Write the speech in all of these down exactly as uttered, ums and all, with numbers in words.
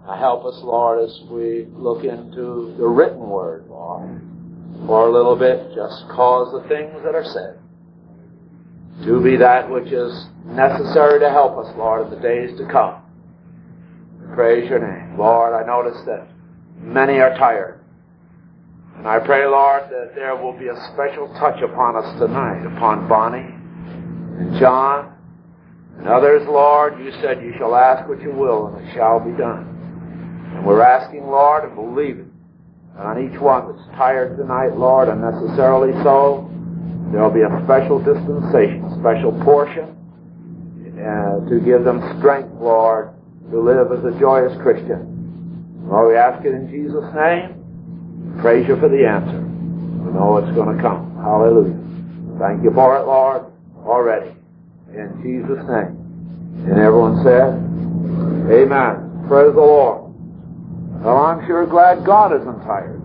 Now help us, Lord, as we look into the written word, Lord. For a little bit, just cause the things that are said to be that which is necessary to help us, Lord, in the days to come. Praise your name. Lord, I notice that many are tired. And I pray, Lord, that there will be a special touch upon us tonight, upon Bonnie and John and others, Lord. You said you shall ask what you will, and it shall be done. And we're asking, Lord, and believing that on each one that's tired tonight, Lord, unnecessarily so, there will be a special dispensation, a special portion uh, to give them strength, Lord, to live as a joyous Christian. Lord, we ask it in Jesus' name. Praise you for the answer. We know it's going to come. Hallelujah. Thank you for it, Lord, already. In Jesus' name. And everyone said, amen. Praise the Lord. Well, I'm sure glad God isn't tired.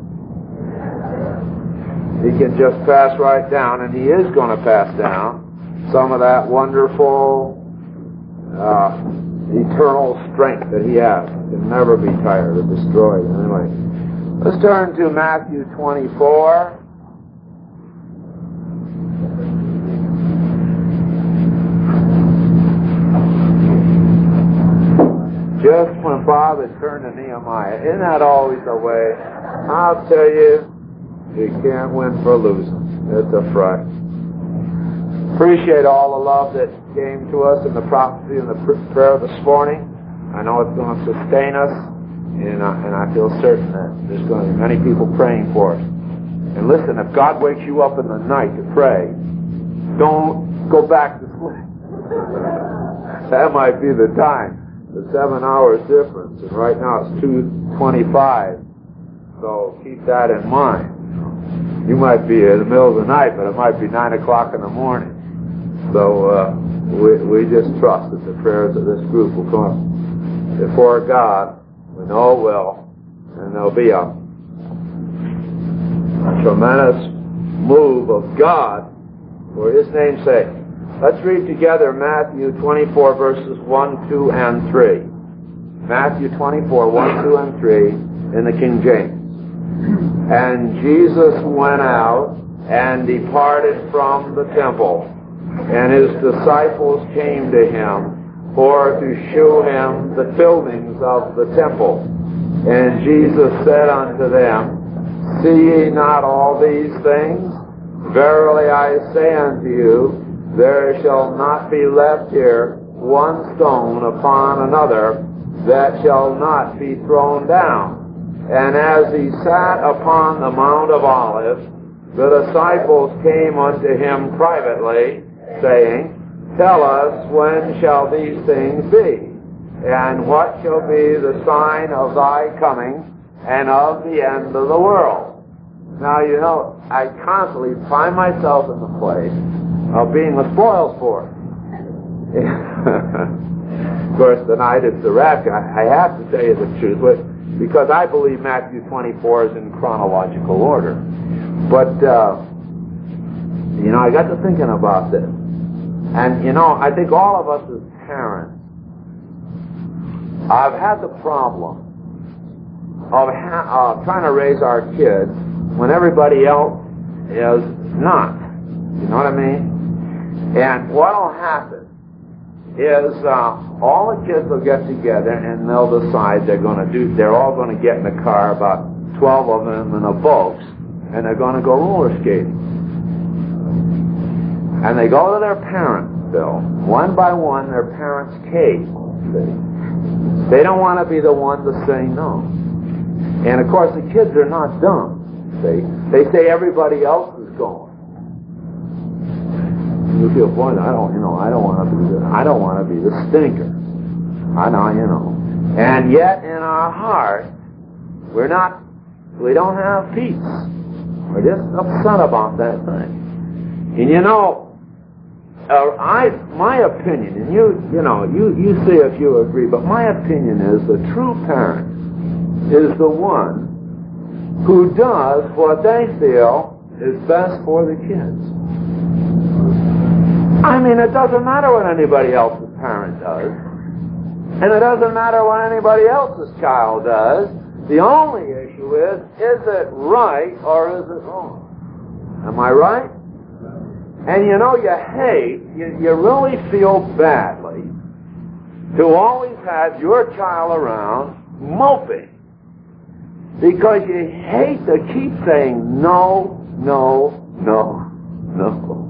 He can just pass right down, and He is going to pass down some of that wonderful uh, eternal strength that He has. He can never be tired or destroyed. Anyway, let's turn to Matthew twenty-four. Just when Bob had turned to Nehemiah. Isn't that always the way? I'll tell you, you can't win for losing. It's a fright. Appreciate all the love that came to us in the prophecy and the prayer this morning. I know it's going to sustain us, and I, and I feel certain that there's going to be many people praying for us. And listen, if God wakes you up in the night to pray, don't go back to sleep. That might be the time. The seven hours difference, and right now it's two twenty-five. So keep that in mind. You might be in the middle of the night, but it might be nine o'clock in the morning. So uh, we we just trust that the prayers of this group will come before God. We know it will, and there'll be a, a tremendous move of God for His name's sake. Let's read together Matthew twenty-four, verses one, two, and three. Matthew twenty-four, one, two, and three in the King James. And Jesus went out and departed from the temple, and His disciples came to Him for to shew Him the buildings of the temple. And Jesus said unto them, See ye not all these things? Verily I say unto you, there shall not be left here one stone upon another that shall not be thrown down. And as He sat upon the Mount of Olives, the disciples came unto Him privately, saying, Tell us, when shall these things be? And what shall be the sign of Thy coming and of the end of the world? Now, you know, I constantly find myself in the place of being the spoil sport. Of course, tonight it's the rapture. I have to tell you the truth, because I believe Matthew twenty-four is in chronological order. But, uh, you know, I got to thinking about this. And, you know, I think all of us as parents, I've had the problem of ha- uh, trying to raise our kids when everybody else is not. You know what I mean? And what'll happen is uh, all the kids will get together and they'll decide they're going to do. They're all going to get in the car, about twelve of them in a boat, and they're going to go roller skating. And they go to their parents' bill. One by one, their parents' cave. See? They don't want to be the one to say no. And of course, the kids are not dumb. See? They say everybody else is going. You feel, boy, I don't, you know, I don't want to be the, I don't want to be the stinker. I know, you know. And yet, in our heart, we're not, we don't have peace. We're just upset about that thing. And you know, uh, I, my opinion, and you, you know, you, you see if you agree, but my opinion is the true parent is the one who does what they feel is best for the kids. I mean, it doesn't matter what anybody else's parent does. And it doesn't matter what anybody else's child does. The only issue is, is it right or is it wrong? Am I right? And you know, you hate, you, you really feel badly to always have your child around moping, because you hate to keep saying no, no, no, no.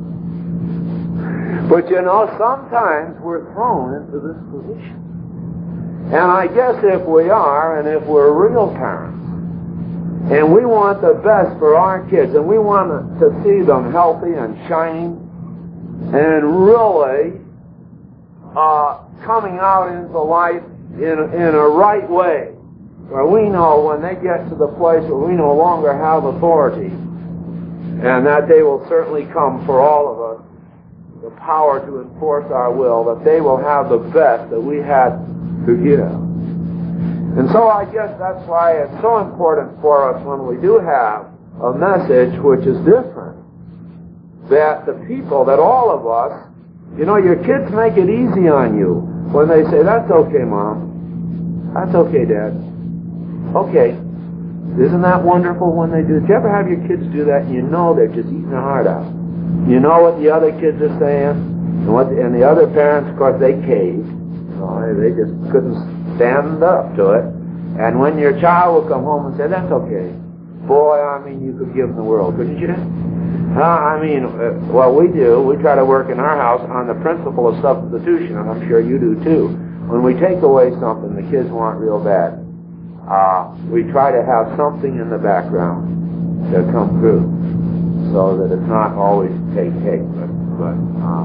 But you know, sometimes we're thrown into this position. And I guess if we are, and if we're real parents, and we want the best for our kids, and we want to see them healthy and shining, and really uh, coming out into life in, in a right way, where we know when they get to the place where we no longer have authority, and that day will certainly come for all of us, the power to enforce our will, that they will have the best that we had to give. And so I guess that's why it's so important for us when we do have a message which is different, that the people, that all of us, you know, your kids make it easy on you when they say, that's okay, Mom. That's okay, Dad. Okay. Isn't that wonderful when they do? Did you ever have your kids do that and you know they're just eating their heart out? You know what the other kids are saying? And, what the, and the other parents, of course, they caved. You know, they just couldn't stand up to it. And when your child will come home and say, that's okay. Boy, I mean, you could give them the world, couldn't you? Uh, I mean, uh, what we do, we try to work in our house on the principle of substitution, and I'm sure you do too. When we take away something the kids want real bad, uh, we try to have something in the background to come through, so that it's not always take, take, but, but uh,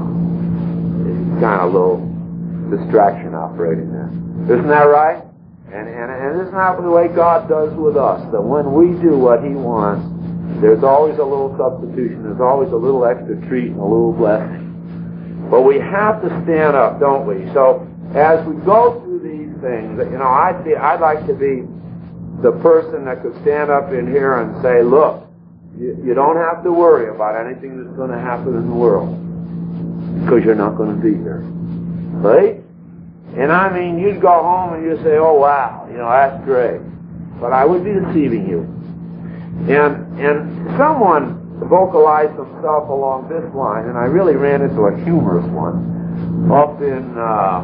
it's kind of a little distraction operating there. Isn't that right? And, and, and isn't that the way God does with us? That when we do what He wants, there's always a little substitution. There's always a little extra treat and a little blessing. But we have to stand up, don't we? So as we go through these things, you know, I'd, be, I'd like to be the person that could stand up in here and say, look, you, you don't have to worry about anything that's going to happen in the world, because you're not going to be here. Right? And I mean, you'd go home and you'd say, oh, wow, you know, that's great. But I would be deceiving you. And and someone vocalized himself along this line, and I really ran into a humorous one up in, uh,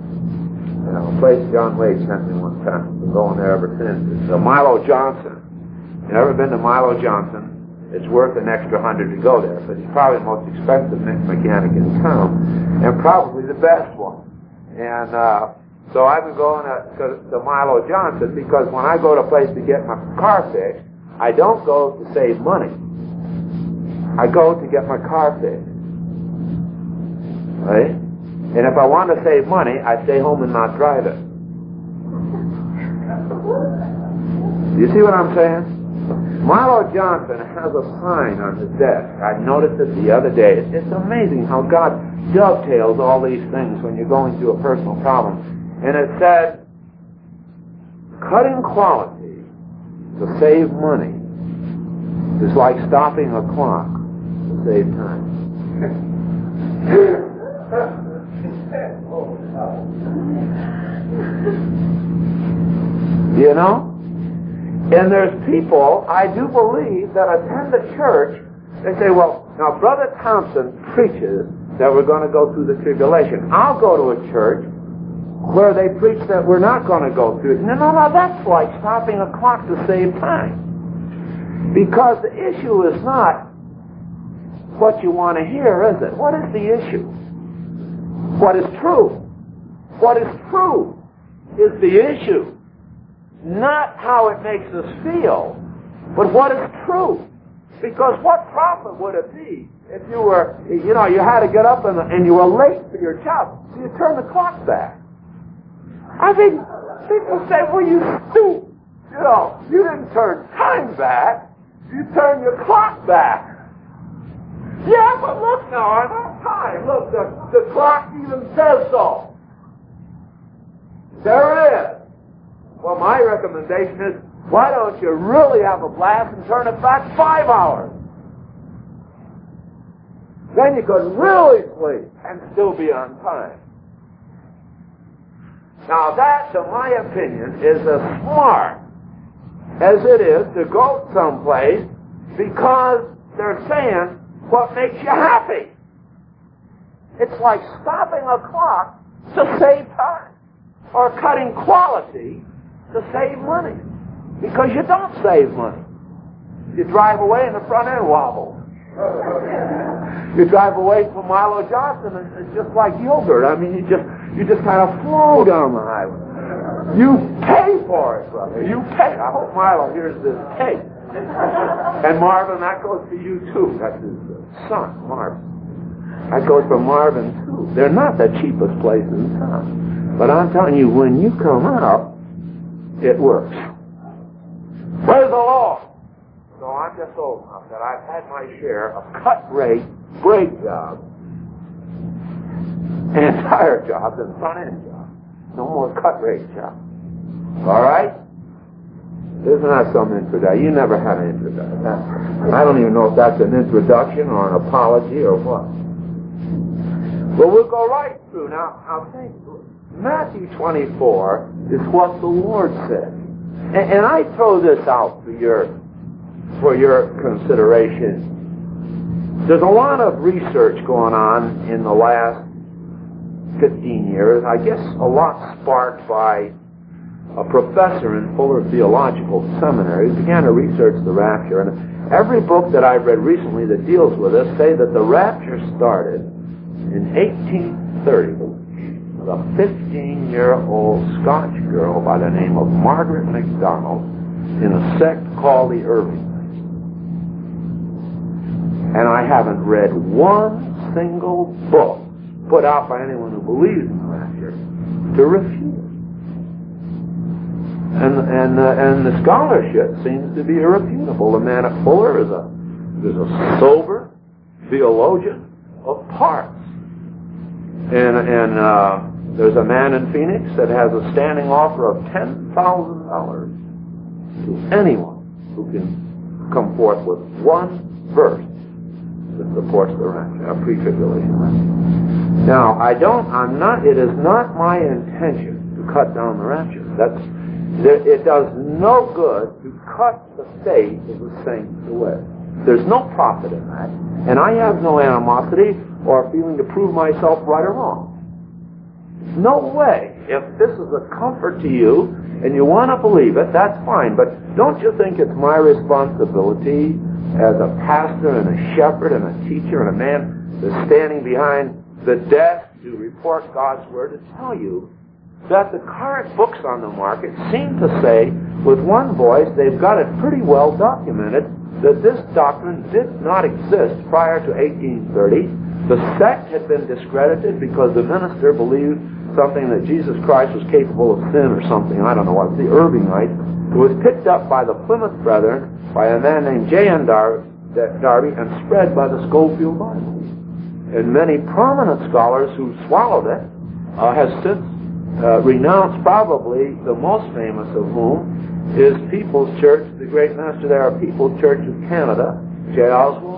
you know, a place John Wade sent me one time. I've been going there ever since. It's uh, Milo Johnson. You ever been to Milo Johnson? It's worth an extra hundred to go there, but he's probably the most expensive mechanic in town, and probably the best one. And uh, so I've been going to, to, to Milo Johnson because when I go to a place to get my car fixed, I don't go to save money. I go to get my car fixed. Right? And if I want to save money, I stay home and not drive it. You see what I'm saying? Milo Johnson has a sign on his desk. I noticed it the other day. It's, it's amazing how God dovetails all these things when you're going through a personal problem. And it said, cutting quality to save money is like stopping a clock to save time. You know? And there's people, I do believe, that attend the church. They say, well, now Brother Thompson preaches that we're going to go through the tribulation. I'll go to a church where they preach that we're not going to go through it. No, no, no, that's like stopping a clock to save time. Because the issue is not what you want to hear, is it? What is the issue? What is true? What is true is the issue. Not how it makes us feel, but what is true. Because what profit would it be if you were, you know, you had to get up and, and you were late for your job, so you turn the clock back. I think people say, well, you stupid. You know, you didn't turn time back, you turned your clock back. Yeah, but look now, I'm on time. Look, the, the clock even says so. There it is. Well, my recommendation is, why don't you really have a blast and turn it back five hours? Then you could really sleep and still be on time. Now that, to my opinion, is as smart as it is to go someplace because they're saying what makes you happy. It's like stopping a clock to save time, or cutting quality to save money, because you don't save money. You drive away and the front end wobbles. You drive away from Milo Johnson and it's just like yogurt. I mean, you just you just kind of flow down the highway. You pay for it, brother. You pay. I hope Milo hears this tape. And Marvin, that goes for you too. That's his son, Marvin. That goes for Marvin too. They're not the cheapest place in town, but I'm telling you, when you come out, it works. Praise the Lord. So I'm just old enough that I've had my share of cut-rate, great jobs, and tire jobs, and front-end jobs. No more cut-rate jobs. All right? Isn't that some introduction? You never had an introduction. I don't even know if that's an introduction or an apology or what. But we'll go right through. Now, I'll think. Matthew twenty-four is what the Lord said. And, and I throw this out for your for your consideration. There's a lot of research going on in the last fifteen years, I guess a lot sparked by a professor in Fuller Theological Seminary who began to research the rapture. And every book that I've read recently that deals with this say that the rapture started in eighteen thirty with a fifteen-year-old Scotch girl by the name of Margaret MacDonald in a sect called the Irving. And I haven't read one single book put out by anyone who believes in the rapture to refute it. And and uh, and the scholarship seems to be irrefutable. The man at Fuller is a is a sober theologian of parts. And and uh, there's a man in Phoenix that has a standing offer of ten thousand dollars to anyone who can come forth with one verse that supports the rapture, a pre-tribulation rapture. Now, I don't, I'm not, it is not my intention to cut down the rapture. That's, it does no good to cut the faith of the saints away. There's no profit in that. And I have no animosity or feeling to prove myself right or wrong. No way. If this is a comfort to you and you want to believe it, that's fine. But don't you think it's my responsibility as a pastor and a shepherd and a teacher and a man that's standing behind the desk to report God's Word to tell you that the current books on the market seem to say, with one voice, they've got it pretty well documented that this doctrine did not exist prior to eighteen thirty. The sect had been discredited because the minister believed something that Jesus Christ was capable of sin or something. I don't know what. The Irvingites. It was picked up by the Plymouth Brethren by a man named J N Dar- Darby and spread by the Schofield Bible. And many prominent scholars who swallowed it uh, have since uh, renounced, probably the most famous of whom is People's Church, the great minister there of People's Church of Canada, J. Oswald.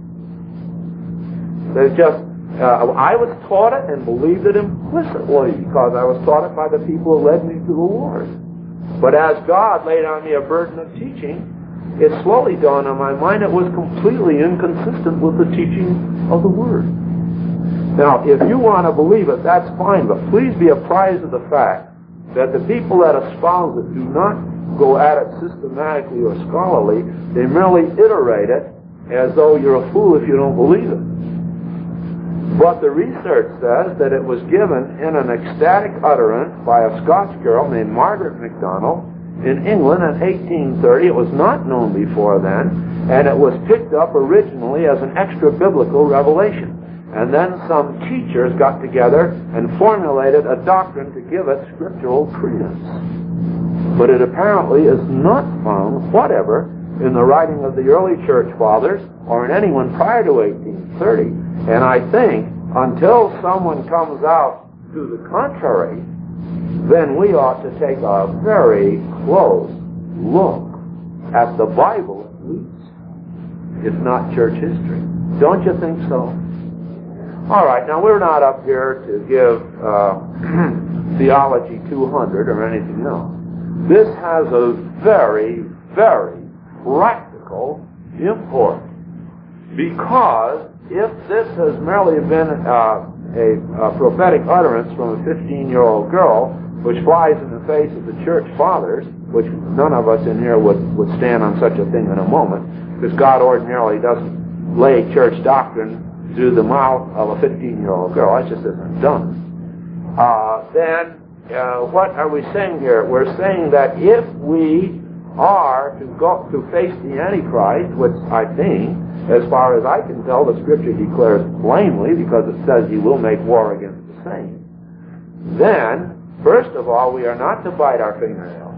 They just, uh, I was taught it and believed it implicitly because I was taught it by the people who led me to the Lord. But as God laid on me a burden of teaching, it slowly dawned on my mind it was completely inconsistent with the teaching of the Word. Now, if you want to believe it, that's fine, but please be apprised of the fact that the people that espouse it do not go at it systematically or scholarly. They merely iterate it as though you're a fool if you don't believe it. But the research says that it was given in an ecstatic utterance by a Scotch girl named Margaret MacDonald in England in eighteen thirty. It was not known before then, and it was picked up originally as an extra-biblical revelation. And then some teachers got together and formulated a doctrine to give it scriptural credence. But it apparently is not found whatever in the writing of the early church fathers or in anyone prior to eighteen thirty. And I think until someone comes out to the contrary, then we ought to take a very close look at the Bible, at least, if not church history. Don't you think so? All right, now we're not up here to give uh, Theology two hundred or anything else. This has a very, very practical import. Because if this has merely been uh, a, a prophetic utterance from a fifteen-year-old girl, which flies in the face of the church fathers, which none of us in here would, would stand on such a thing in a moment, because God ordinarily doesn't lay church doctrine through the mouth of a fifteen-year-old girl. That just isn't done. Uh, then, uh, what are we saying here? We're saying that if we are to go to face the Antichrist, which I think, as far as I can tell, the Scripture declares plainly, because it says he will make war against the saints, then, first of all, we are not to bite our fingernails.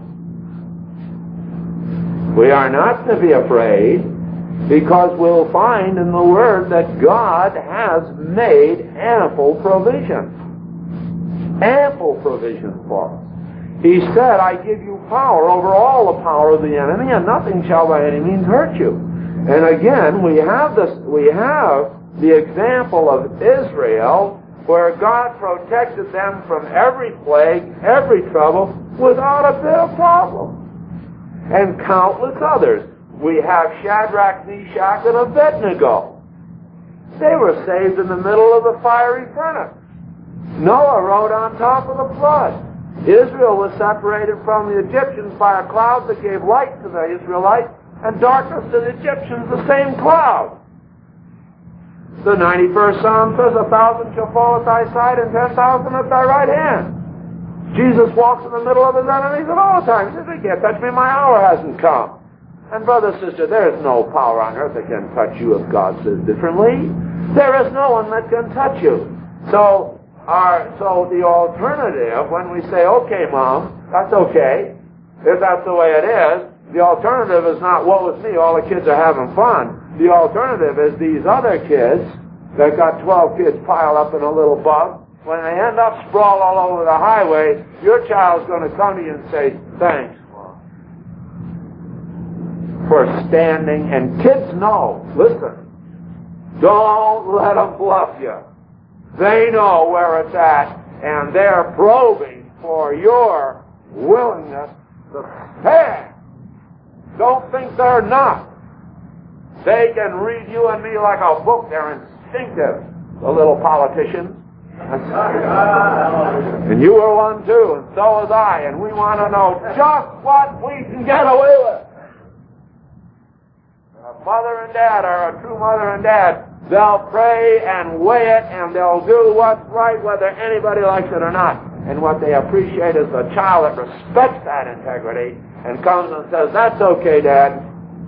We are not to be afraid, because we'll find in the Word that God has made ample provision. Ample provision for us. He said, I give you power over all the power of the enemy, and nothing shall by any means hurt you. And again, we have this, we have the example of Israel, where God protected them from every plague, every trouble, without a bit of problem. And countless others. We have Shadrach, Meshach, and Abednego. They were saved in the middle of the fiery furnace. Noah rode on top of the flood. Israel was separated from the Egyptians by a cloud that gave light to the Israelites and darkness to the Egyptians, the same cloud. The ninety-first Psalm says, a thousand shall fall at thy side and ten thousand at thy right hand. Jesus walks in the middle of his enemies at all times. He says, they can't touch me, my hour hasn't come. And brother, sister, there is no power on earth that can touch you if God says differently. There is no one that can touch you. So, our, so the alternative, when we say, okay, Mom, that's okay, if that's the way it is, the alternative is not, woe is me, all the kids are having fun. The alternative is these other kids that got twelve kids piled up in a little bug. When they end up sprawled all over the highway, your child's going to come to you and say, thanks, Mom, for standing. And kids know, listen, don't let them bluff you. They know where it's at, and they're probing for your willingness to stand. Don't think they're not. They can read you and me like a book. They're instinctive, the little politicians. And you were one too, and so was I, and we want to know just what we can get away with. A mother and dad are a true mother and dad. They'll pray and weigh it, and they'll do what's right whether anybody likes it or not. And what they appreciate is the child that respects that integrity and comes and says, that's okay, Dad.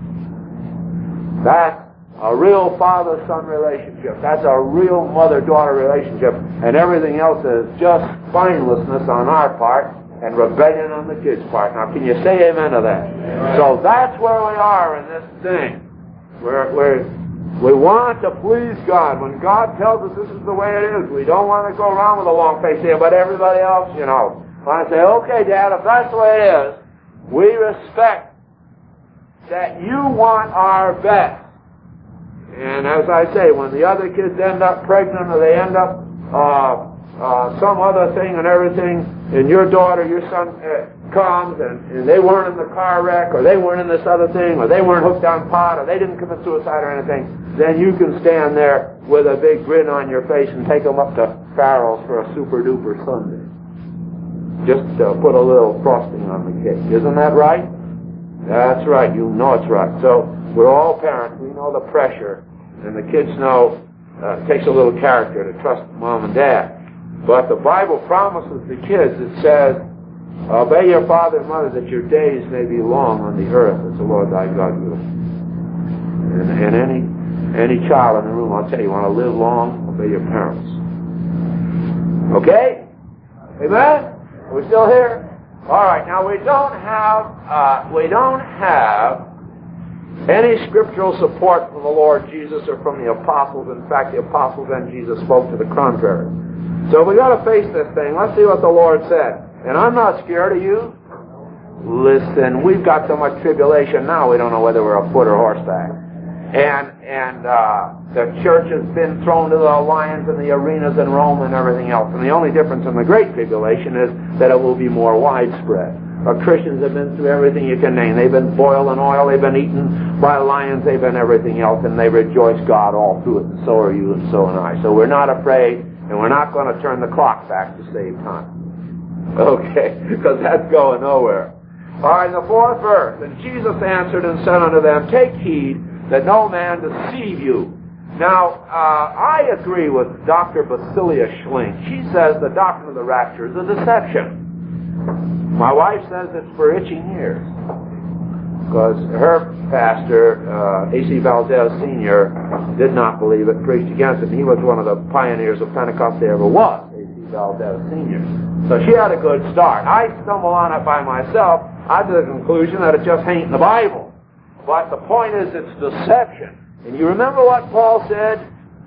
That's a real father-son relationship. That's a real mother-daughter relationship. And everything else is just spinelessness on our part and rebellion on the kids' part. Now, can you say amen to that? Amen. So that's where we are in this thing. We're, we're, we want to please God. When God tells us this is the way it is, we don't want to go around with a long face here, but everybody else, you know. I say, okay, Dad, if that's the way it is, we respect that you want our best. And as I say, when the other kids end up pregnant or they end up uh, uh, some other thing and everything, and your daughter, your son uh, comes and, and they weren't in the car wreck, or they weren't in this other thing, or they weren't hooked on pot, or they didn't commit suicide or anything, then you can stand there with a big grin on your face and take them up to Farrell's for a super-duper Sunday. Just uh, put a little frosting on the cake. Isn't that right? That's right. You know it's right. So we're all parents. We know the pressure. And the kids know uh, it takes a little character to trust mom and dad. But the Bible promises the kids, it says, obey your father and mother that your days may be long on the earth as the Lord thy God will. And, and any any child in the room, I'll tell you, you want to live long, obey your parents. Okay? Amen? Are we still here? All right. Now we don't have uh, we don't have any scriptural support from the Lord Jesus or from the apostles. In fact, the apostles and Jesus spoke to the contrary. So we got to face this thing. Let's see what the Lord said. And I'm not scared of you. Listen, we've got so much tribulation now we don't know whether we're afoot or horseback. And and uh, the church has been thrown to the lions and the arenas in Rome and everything else. And the only difference in the Great Tribulation is that it will be more widespread. Our Christians have been through everything you can name. They've been boiled in oil, they've been eaten by lions, they've been everything else, and they rejoice God all through it, and so are you, and so am I. So we're not afraid, and we're not going to turn the clock back to save time. Okay, because that's going nowhere. All right, in the fourth verse, and Jesus answered and said unto them, take heed that no man deceive you. Now, uh, I agree with Doctor Basilia Schling. She says the doctrine of the rapture is a deception. My wife says it's for itching ears, because her pastor, uh, A C Valdez Senior, did not believe it, preached against it, and he was one of the pioneers of Pentecost there ever was, A C Valdez Senior So she had a good start. I stumbled on it by myself. I did the conclusion that it just ain't in the Bible. But the point is, it's deception. And you remember what Paul said?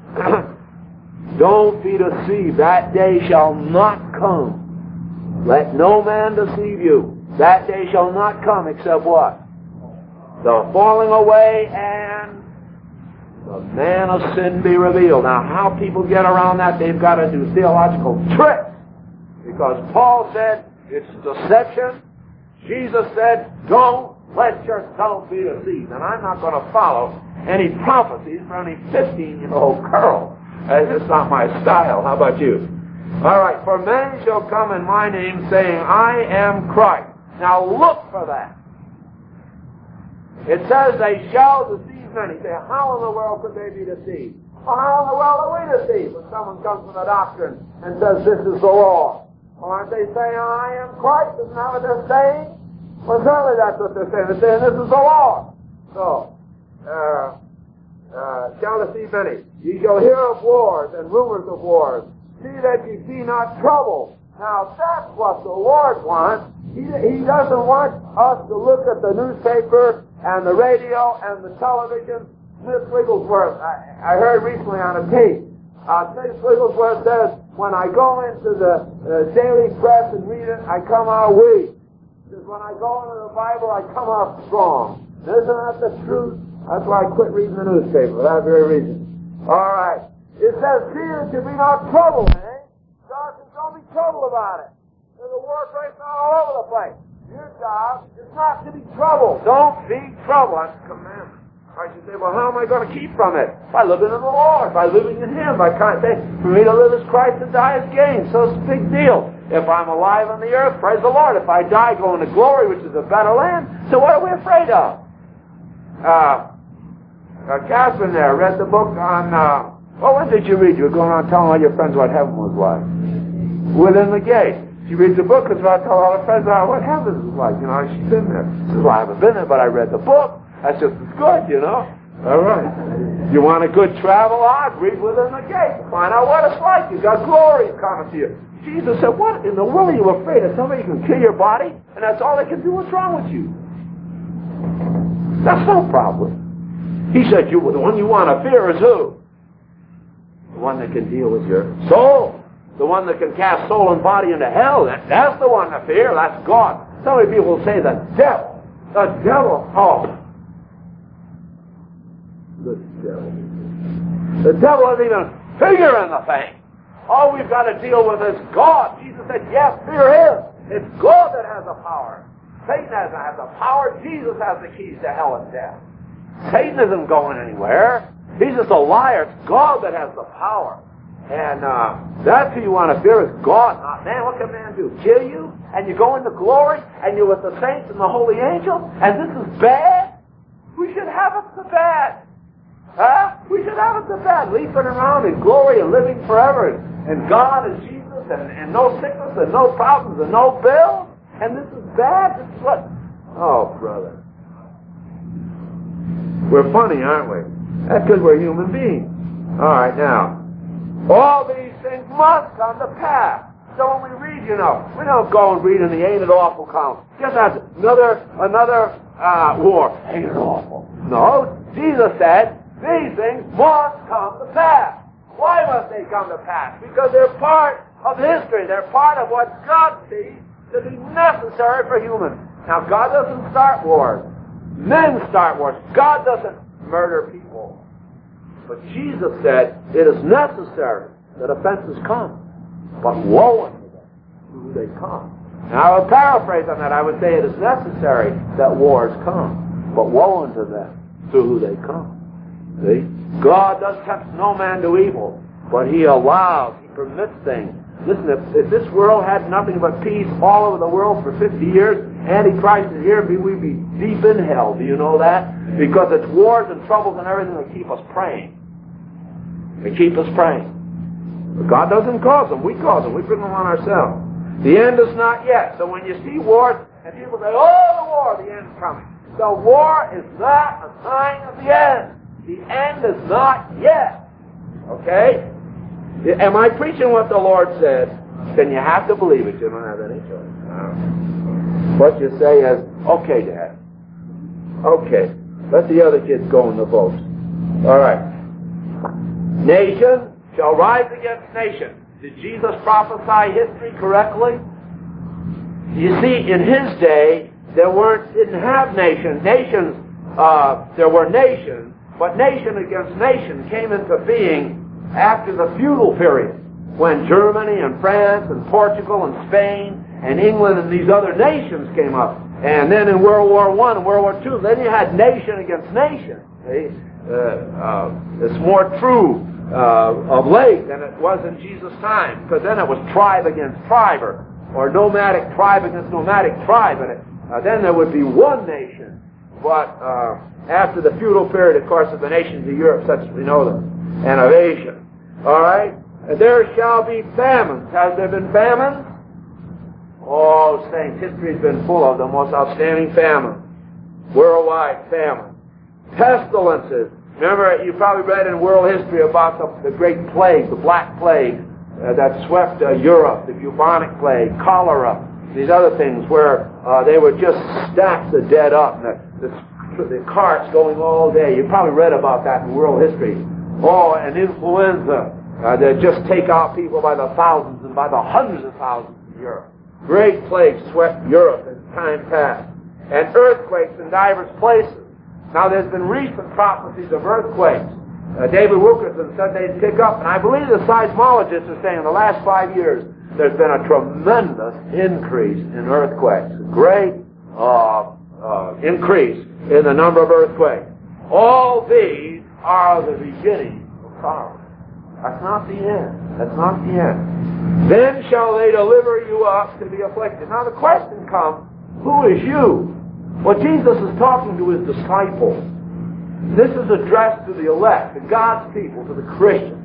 Don't be deceived. That day shall not come. Let no man deceive you. That day shall not come except what? The falling away and the man of sin be revealed. Now, how people get around that, they've got to do theological tricks. Because Paul said it's deception. Jesus said, don't let yourself be deceived. And I'm not going to follow any prophecies for any fifteen-year-old girl. That's just not my style. How about you? All right. For many shall come in my name, saying, I am Christ. Now look for that. It says they shall deceive many. Say, how in the world could they be deceived? Well, how in the world are we deceived when someone comes with a doctrine and says this is the law? Well, aren't they saying, I am Christ? Isn't that what they're saying? Well, certainly that's what they're saying. They're saying this is the law. So, uh, uh, shall deceive many. Ye shall hear of wars and rumors of wars. See that ye be not troubled. Now, that's what the Lord wants. He, he doesn't want us to look at the newspaper and the radio and the television. Smith Wigglesworth, I, I heard recently on a tape, uh, Smith Wigglesworth says, when I go into the uh, daily press and read it, I come out weak. When I go into the Bible, I come out strong. Isn't that the truth? That's why I quit reading the newspaper, for that very reason. All right. It says, see that you be not troubled, eh? God says, don't be troubled about it. There's a war breaking out all over the place. Your job is not to be troubled. Don't be troubled. That's a commandment. I should say, well, how am I going to keep from it? By living in the Lord, by living in Him. By kind of saying, for me to live as Christ and die as gain. So it's a big deal. If I'm alive on the earth, praise the Lord. If I die, go into glory, which is a better land. So what are we afraid of? Uh, uh, Catherine there read the book on, uh, well, when did you read? You were going around telling all your friends what heaven was like. Within the Gate. She reads the book, it's about telling all her friends about what heaven is like. You know, she's been there. She says, well, I haven't been there, but I read the book. That's just as good, you know. All right. You want a good travel lodge? Read Within the Gate. Find out what it's like. You got glory coming to you. Jesus said, what in the world are you afraid of? Somebody can kill your body, and that's all they can do? What's wrong with you? That's no problem. He said, you, the one you want to fear is who? The one that can deal with your soul. The one that can cast soul and body into hell. That, that's the one to fear. That's God. So many people will say, the devil. The devil. Oh. The devil. The devil isn't even figure in the thing. All we've got to deal with is God. Jesus said, yes, fear Him. It's God that has the power. Satan doesn't have the power. Jesus has the keys to hell and death. Satan isn't going anywhere. He's just a liar. It's God that has the power. And uh, that's who you want to fear, is God, not man. What can man do? Kill you? And you go into glory? And you're with the saints and the holy angels? And this is bad? We should have it so bad. Huh? We should have it so bad. Leaping around in glory and living forever. And, and God and Jesus and, and no sickness and no problems and no bills. And this is bad? This is what? Oh, brother. We're funny, aren't we? That's because we're human beings. All right, now. All these things must come to pass. So when we read, you know, we don't go and read in the ain't it awful column. Just as another, another uh, war. Ain't it awful? No. Jesus said, these things must come to pass. Why must they come to pass? Because they're part of history. They're part of what God sees to be necessary for humans. Now, God doesn't start wars. Men start wars. God doesn't murder people. But Jesus said, it is necessary that offenses come. But woe unto them who they come. Now I would paraphrase on that. I would say it is necessary that wars come. But woe unto them through who they come. See? God does tempt no man to evil. But He allows, He permits things. Listen, if, if this world had nothing but peace all over the world for fifty years, Antichrist is here, we'd be deep in hell. Do you know that? Because it's wars and troubles and everything that keep us praying. They keep us praying. But God doesn't cause them. We cause them. We bring them on ourselves. The end is not yet. So when you see wars, and people say, oh, the war, the end's coming. The war is not a sign of the end. The end is not yet. Okay? Am I preaching what the Lord said? Then you have to believe it. You don't have any choice. No. What you say is, okay, Dad. Okay. Let the other kids go in the boat. All right. Nation shall rise against nation. Did Jesus prophesy history correctly? You see, in His day, there weren't, didn't have nations. Nations, uh, there were nations, but nation against nation came into being after the feudal period, when Germany and France and Portugal and Spain and England and these other nations came up. And then in World War One and World War Two, then you had nation against nation. See? Uh, uh, it's more true uh, of late than it was in Jesus' time, because then it was tribe against tribe, or, or nomadic tribe against nomadic tribe, and it, uh, then there would be one nation. But uh, after the feudal period, of course, of the nations of Europe, such as we know them, and of Asia. All right? And there shall be famines. Has there been famines? Oh, saints, history's been full of the most outstanding famines. Worldwide famine. Pestilences. Remember, you probably read in world history about the, the Great Plague, the Black Plague, uh, that swept uh, Europe, the bubonic plague, cholera, these other things where uh, they were just stacks of dead up, and the, the, the carts going all day. You probably read about that in world history. Oh, and influenza. Uh, that just take out people by the thousands and by the hundreds of thousands in Europe. Great plagues swept Europe in time past. And earthquakes in divers places. Now there's been recent prophecies of earthquakes. Uh, David Wilkerson said they'd pick up, and I believe the seismologists are saying in the last five years there's been a tremendous increase in earthquakes. A great uh, uh, increase in the number of earthquakes. All these are the beginning of sorrow. That's not the end. That's not the end. Then shall they deliver you up to be afflicted. Now the question comes, who is you? Well, Jesus is talking to His disciples. This is addressed to the elect, to God's people, to the Christians.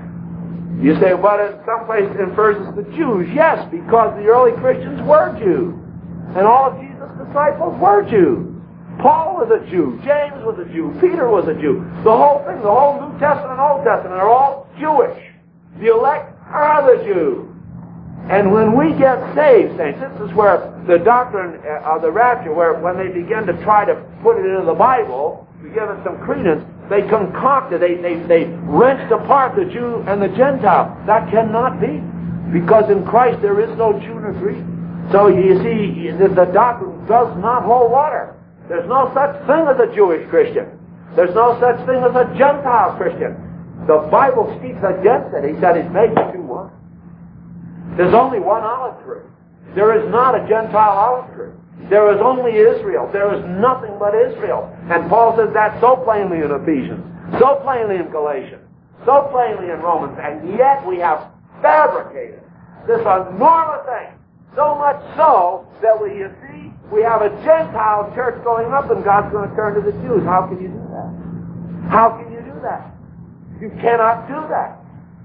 You say, but in some place it refers to the Jews. Yes, because the early Christians were Jews. And all of Jesus' disciples were Jews. Paul was a Jew. James was a Jew. Peter was a Jew. The whole thing, the whole New Testament and Old Testament are all Jewish. The elect are the Jews. And when we get saved, saints, this is where the doctrine of the rapture, where when they begin to try to put it into the Bible, to give it some credence, they concocted, they, they, they wrenched apart the Jew and the Gentile. That cannot be. Because in Christ there is no Jew nor Greek. So you see, the, the doctrine does not hold water. There's no such thing as a Jewish Christian. There's no such thing as a Gentile Christian. The Bible speaks against it. He said He's made the two one. There's only one olive tree. There is not a Gentile olive tree. There is only Israel. There is nothing but Israel. And Paul says that so plainly in Ephesians, so plainly in Galatians, so plainly in Romans, and yet we have fabricated this enormous thing. So much so that we, you see, we have a Gentile church going up and God's going to turn to the Jews. How can you do that? How can you do that? You cannot do that.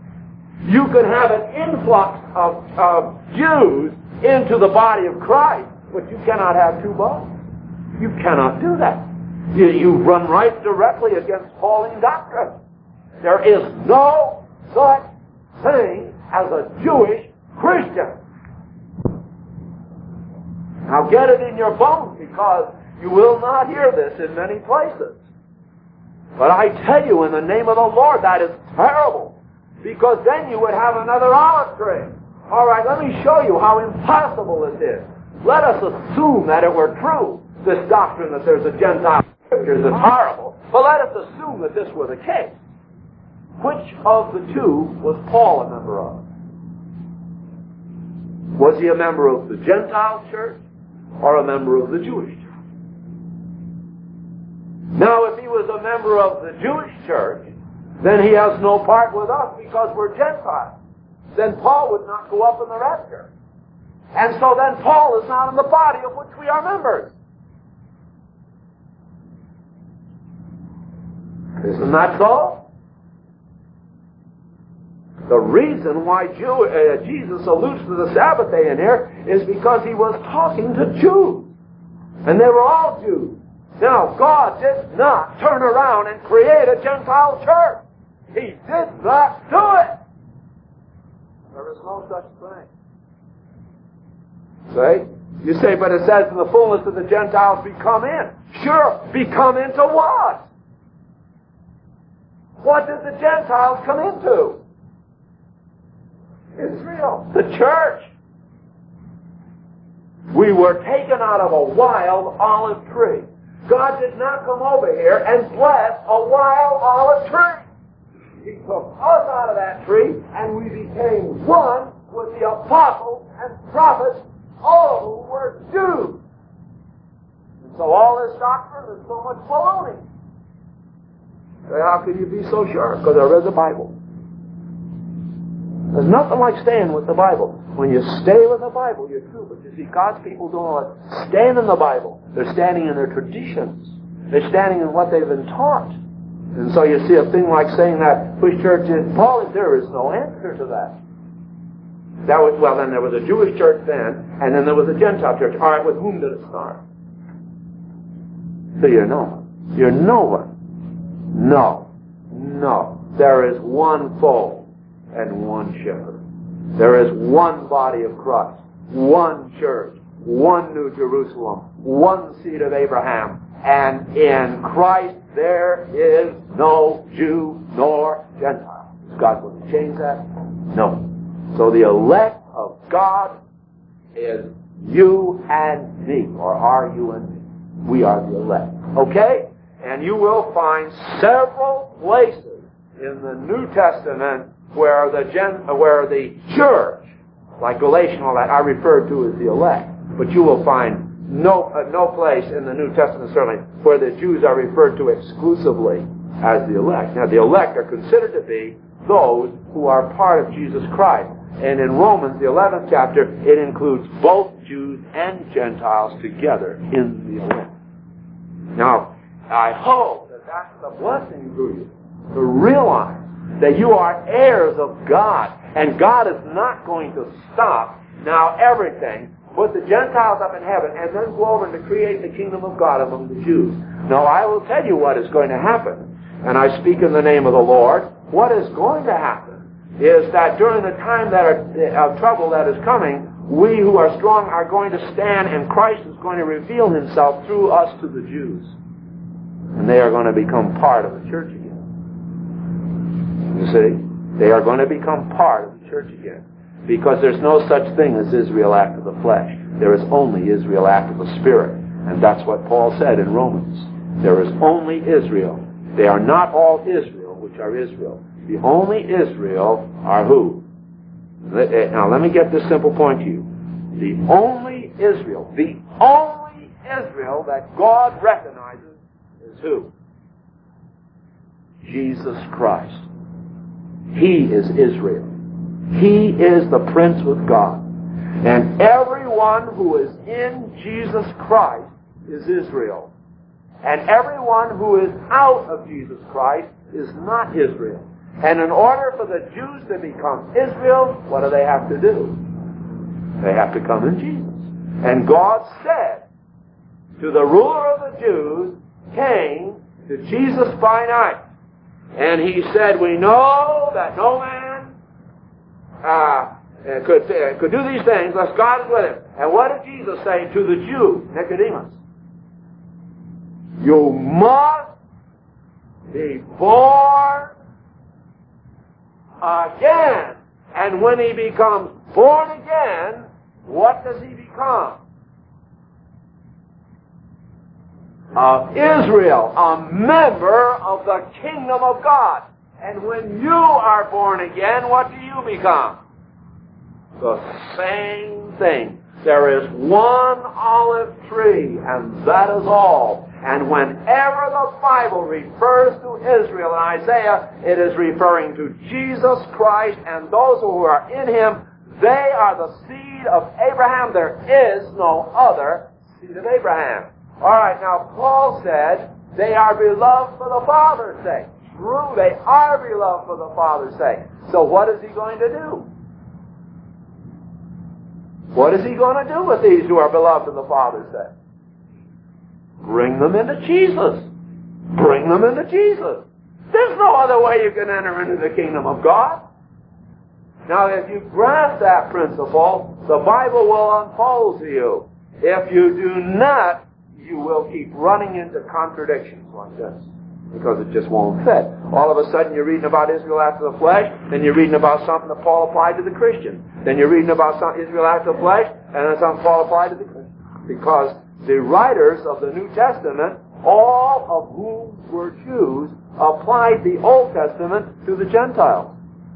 You can have an influx of, of Jews into the body of Christ, but you cannot have two bodies. You cannot do that. You, you run right directly against Pauline doctrine. There is no such thing as a Jewish Christian. Now get it in your bones, because you will not hear this in many places. But I tell you, in the name of the Lord, that is terrible. Because then you would have another olive tree. All right, let me show you how impossible this is. Let us assume that it were true, this doctrine that there's a Gentile Scriptures is horrible, but let us assume that this were the case. Which of the two was Paul a member of? Was he a member of the Gentile church or a member of the Jewish church? Now, if he was a member of the Jewish church, then he has no part with us because we're Gentiles. Then Paul would not go up in the rapture. And so then Paul is not in the body of which we are members. Isn't that so? The reason why Jew, uh, Jesus alludes to the Sabbath day in here is because he was talking to Jews. And they were all Jews. Now, God did not turn around and create a Gentile church. He did not do it. There is no such thing. See? You say, but it says in the fullness of the Gentiles be come in. Sure, be come into what? What did the Gentiles come into? Israel, the church. We were taken out of a wild olive tree. God did not come over here and bless a wild olive tree. He took us out of that tree and we became one with the apostles and prophets, all of whom were Jews. And so all this doctrine is so much baloney. How can you be so sure? Because there is a Bible. There's nothing like staying with the Bible. When you stay with the Bible, you're true. But you see, God's people don't like staying in the Bible. They're standing in their traditions. They're standing in what they've been taught. And so you see a thing like saying that which church is Paul, there is no answer to that. That was, well, then there was a Jewish church then, and then there was a Gentile church. All right, with whom did it start? So you're no one. You're no one. No. No. There is one fold and one shepherd. There is one body of Christ, one church, one New Jerusalem, one seed of Abraham, and in Christ there is no Jew nor Gentile. Is God going to change that? No. So the elect of God is you and me, or are you and me. We are the elect. Okay? And you will find several places in the New Testament where the gen, where the church, like Galatians, all that, are referred to as the elect. But you will find no uh, no place in the New Testament, certainly, where the Jews are referred to exclusively as the elect. Now, the elect are considered to be those who are part of Jesus Christ. And in Romans, the eleventh chapter, it includes both Jews and Gentiles together in the elect. Now, I hope that that's a blessing to you, to realize that you are heirs of God, and God is not going to stop now everything, put the Gentiles up in heaven, and then go over to create the kingdom of God among the Jews. No, I will tell you what is going to happen, and I speak in the name of the Lord. What is going to happen is that during the time that are, of trouble that is coming, we who are strong are going to stand, and Christ is going to reveal himself through us to the Jews. And they are going to become part of the church again. You see? They are going to become part of the church again. Because there's no such thing as Israel after the flesh. There is only Israel after the Spirit. And that's what Paul said in Romans. There is only Israel. They are not all Israel, which are Israel. The only Israel are who? Now let me get this simple point to you. The only Israel, the only Israel that God recognizes is who? Jesus Christ. He is Israel. He is the Prince with God. And everyone who is in Jesus Christ is Israel. And everyone who is out of Jesus Christ is not Israel. And in order for the Jews to become Israel, what do they have to do? They have to come in Jesus. And God said to the ruler of the Jews, came to Jesus by night. And he said, we know that no man uh, could, uh, could do these things unless God is with him. And what did Jesus say to the Jew, Nicodemus? You must be born again. And when he becomes born again, what does he become? of Israel, a member of the kingdom of God. And when you are born again, what do you become? The same thing. There is one olive tree, and that is all. And whenever the Bible refers to Israel in Isaiah, it is referring to Jesus Christ and those who are in Him. They are the seed of Abraham. There is no other seed of Abraham. All right, now Paul said they are beloved for the Father's sake. True, they are beloved for the Father's sake. So what is he going to do? What is he going to do with these who are beloved for the Father's sake? Bring them into Jesus. Bring them into Jesus. There's no other way you can enter into the kingdom of God. Now, if you grasp that principle, the Bible will unfold to you. If you do not, you will keep running into contradictions like this, because it just won't fit. All of a sudden you're reading about Israel after the flesh, then you're reading about something that Paul applied to the Christian. Then you're reading about some Israel after the flesh, and then something Paul applied to the Christian. Because the writers of the New Testament, all of whom were Jews, applied the Old Testament to the Gentiles.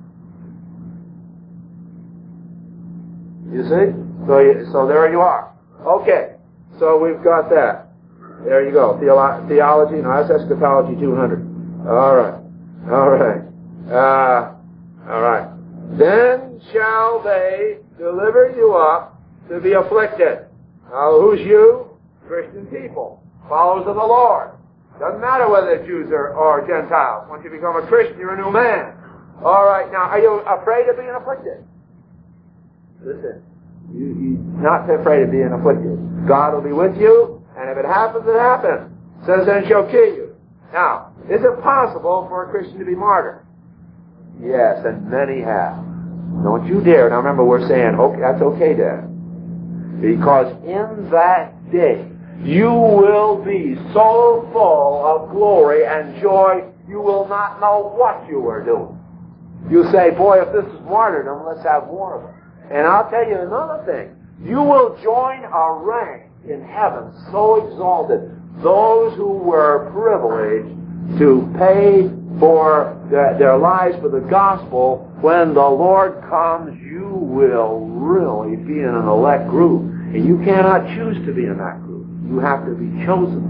You see? So, you, so there you are. Okay. So we've got that. There you go. Theolo- theology. No, that's eschatology two hundred. All right. All right. Uh, all right. Then shall they deliver you up to be afflicted. Now, who's you? Christian people. Followers of the Lord. Doesn't matter whether they're Jews or, or Gentiles. Once you become a Christian, you're a new man. All right. Now, are you afraid of being afflicted? Listen. You, you're not afraid of being afflicted. God will be with you, and if it happens, it happens. Says, then shall kill you. Now, is it possible for a Christian to be martyred? Yes, and many have. Don't you dare. Now remember, we're saying, okay, that's okay, Dad. Because in that day, you will be so full of glory and joy, you will not know what you are doing. You say, boy, if this is martyrdom, let's have more of it. And I'll tell you another thing. You will join a rank in heaven so exalted. Those who were privileged to pay for their, their lives for the gospel, when the Lord comes, you will really be in an elect group. And you cannot choose to be in that group. You have to be chosen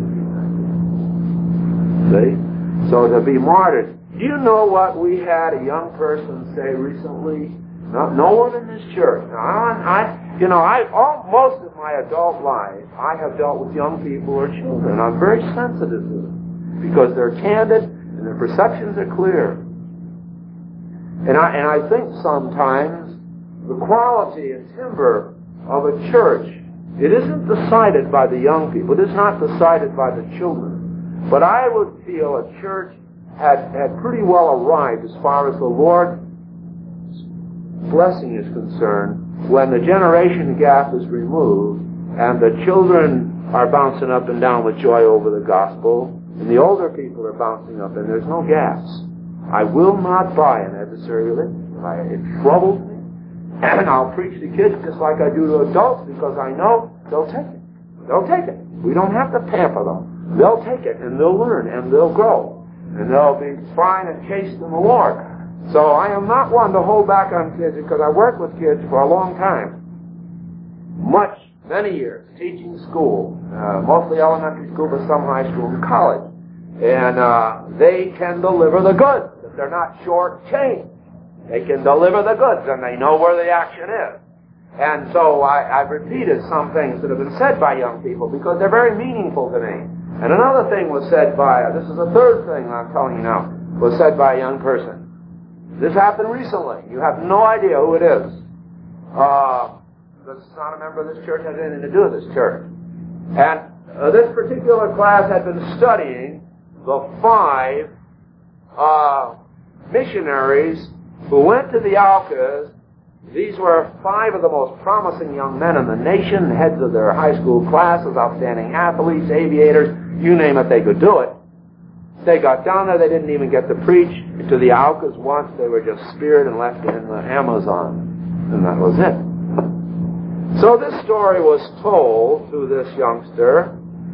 to be in that group. See? So to be martyred. Do you know what we had a young person say recently? No, no one in this church. Now, I, I, you know, I, all, most of my adult life, I have dealt with young people or children. I'm very sensitive to them because they're candid and their perceptions are clear. And I, and I think sometimes the quality and timber of a church, it isn't decided by the young people. It is not decided by the children. But I would feel a church had, had pretty well arrived as far as the Lord blessing is concerned when the generation gap is removed and the children are bouncing up and down with joy over the gospel and the older people are bouncing up and there's no gaps. I will not buy an adversarial religion. It troubles me. And I'll preach to kids just like I do to adults because I know they'll take it. They'll take it. We don't have to pamper them. They'll take it and they'll learn and they'll grow. And they'll be fine and chaste in the Lord. So I am not one to hold back on kids because I worked with kids for a long time. Much, many years, teaching school, uh, mostly elementary school, but some high school and college. And uh, they can deliver the goods. If they're not short-changed, they can deliver the goods and they know where the action is. And so I, I've repeated some things that have been said by young people because they're very meaningful to me. And another thing was said by, this is the third thing I'm telling you now, was said by a young person. This happened recently. You have no idea who it is. Uh, this is not a member of this church, has anything to do with this church. And uh, this particular class had been studying the five uh, missionaries who went to the Alcas. These were five of the most promising young men in the nation, heads of their high school classes, outstanding athletes, aviators, you name it, they could do it. They got down there, they didn't even get to preach to the Aucas once. They were just speared and left in the Amazon. And that was it. So this story was told to this youngster,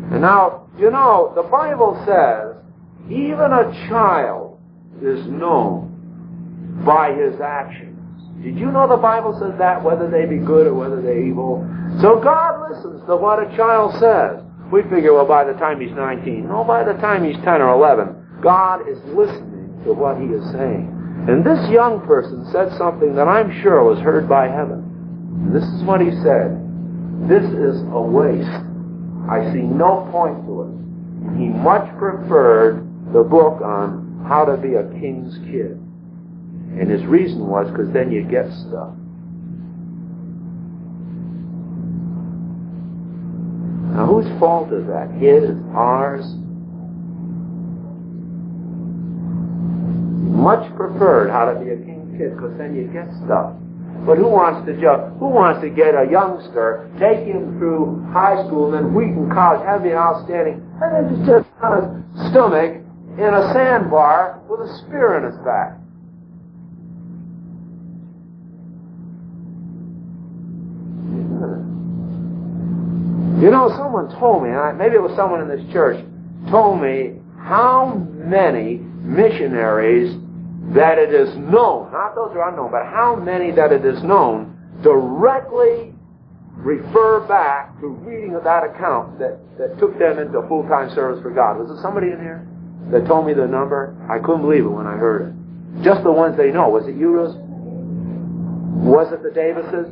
And now, you know, the Bible says even a child is known by his actions. Did you know the Bible says that, whether they be good or whether they're evil? So God listens to what a child says. We figure, well, by the time he's nineteen. No, by the time he's ten or eleven, God is listening to what he is saying. And this young person said something that I'm sure was heard by heaven. And this is what he said. This is a waste. I see no point to it. And he much preferred the book on how to be a king's kid. And his reason was because then you get stuff. Now whose fault is that? His? Ours? Much preferred how to be a king's kid because then you get stuff. But who wants to ju- who wants to get a youngster, take him through high school, and then Wheaton College, have the outstanding, and then just just on his stomach in a sandbar with a spear in his back? You know, someone told me, maybe it was someone in this church, told me how many missionaries that it is known, not those who are unknown, but how many that it is known directly refer back to reading of that account that, that took them into full-time service for God. Was there somebody in here that told me the number? I couldn't believe it when I heard it. Just the ones they know. Was it you, Rose? Was it the Davises?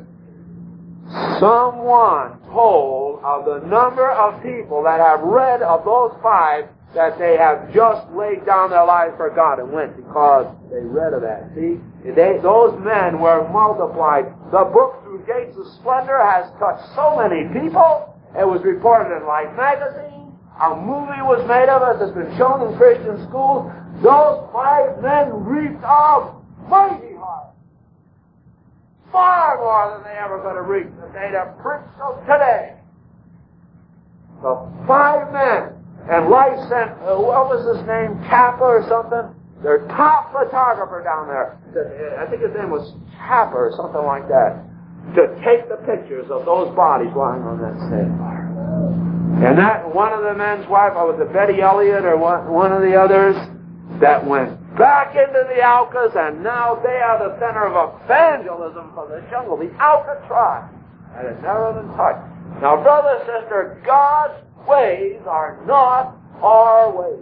Someone told of the number of people that have read of those five that they have just laid down their lives for God and went because they read of that. See, they, those men were multiplied. The book Through Gates of Splendor has touched so many people. It was reported in Life magazine. A movie was made of it that's been shown in Christian schools. Those five men reaped a mighty harvest. Far more than they ever going to reap that they'd have preached of today. So five men. And Life sent, uh, what was his name, Tapper or something? Their top photographer down there. I think his name was Tapper or something like that. To take the pictures of those bodies lying on that sandbar. And that, one of the men's wife, or was it Betty Elliott or one, one of the others, that went back into the Aucas, and now they are the center of evangelism for the jungle, the Auca tribe. And it's never been touched. Now, brother, sister, God's ways are not our ways.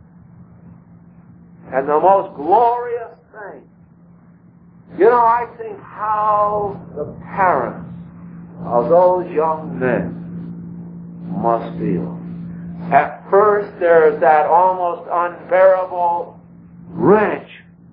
And the most glorious thing, you know, I think how the parents of those young men must feel. At first, there's that almost unbearable wrench.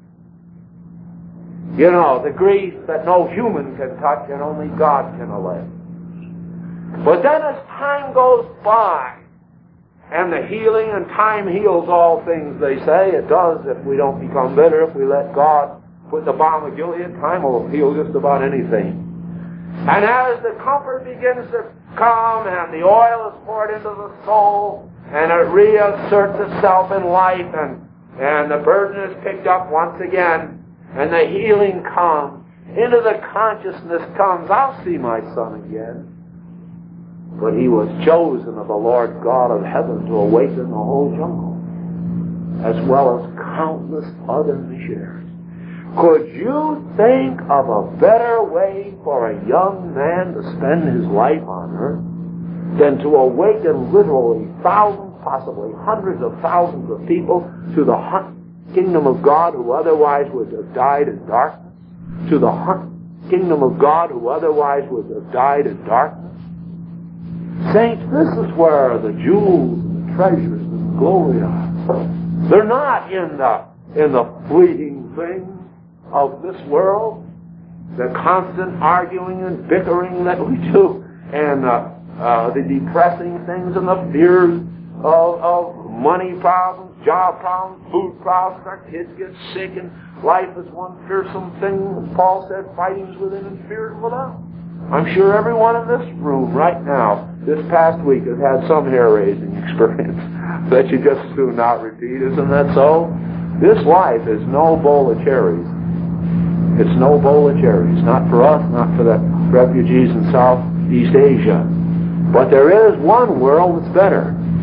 You know, the grief that no human can touch and only God can allay. But then as time goes by, and the healing, and time heals all things, they say. It does if we don't become bitter. If we let God put the balm of Gilead, time will heal just about anything. And as the comfort begins to come, and the oil is poured into the soul, and it reasserts itself in life, and, and the burden is picked up once again, and the healing comes, into the consciousness comes, I'll see my son again. But he was chosen of the Lord God of heaven to awaken the whole jungle, as well as countless other missionaries. Could you think of a better way for a young man to spend his life on earth than to awaken literally thousands, possibly hundreds of thousands of people to the kingdom of God who otherwise would have died in darkness? To the kingdom of God who otherwise would have died in darkness? Saints, this is where the jewels and the treasures and the glory are. They're not in the in the fleeting things of this world, the constant arguing and bickering that we do, and uh, uh, the depressing things and the fears of, of money problems, job problems, food problems. Our kids get sick, and life is one fearsome thing. Paul said, fighting's within and fears without. I'm sure everyone in this room right now, this past week, has had some hair-raising experience that you just as soon not repeat. Isn't that so? This life is no bowl of cherries. It's no bowl of cherries. Not for us, not for the refugees in Southeast Asia. But there is one world that's better.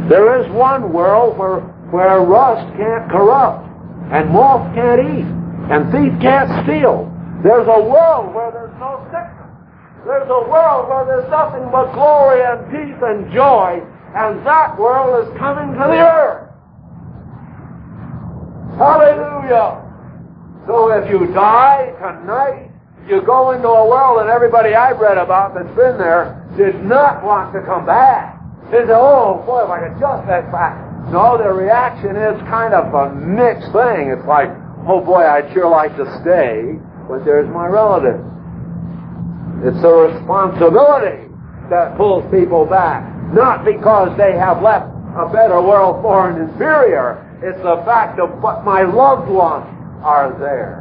There is one world where, where rust can't corrupt, and moth can't eat, and thief can't steal. There's a world where there's no sickness. There's a world where there's nothing but glory and peace and joy, and that world is coming to the earth. Hallelujah! So if you die tonight, you go into a world that everybody I've read about that's been there did not want to come back. They say, oh boy, if I could just get back. No, their reaction is kind of a mixed thing. It's like, oh boy, I'd sure like to stay, but there's my relative. It's a responsibility that pulls people back, not because they have left a better world for an inferior. It's the fact of what my loved ones are there.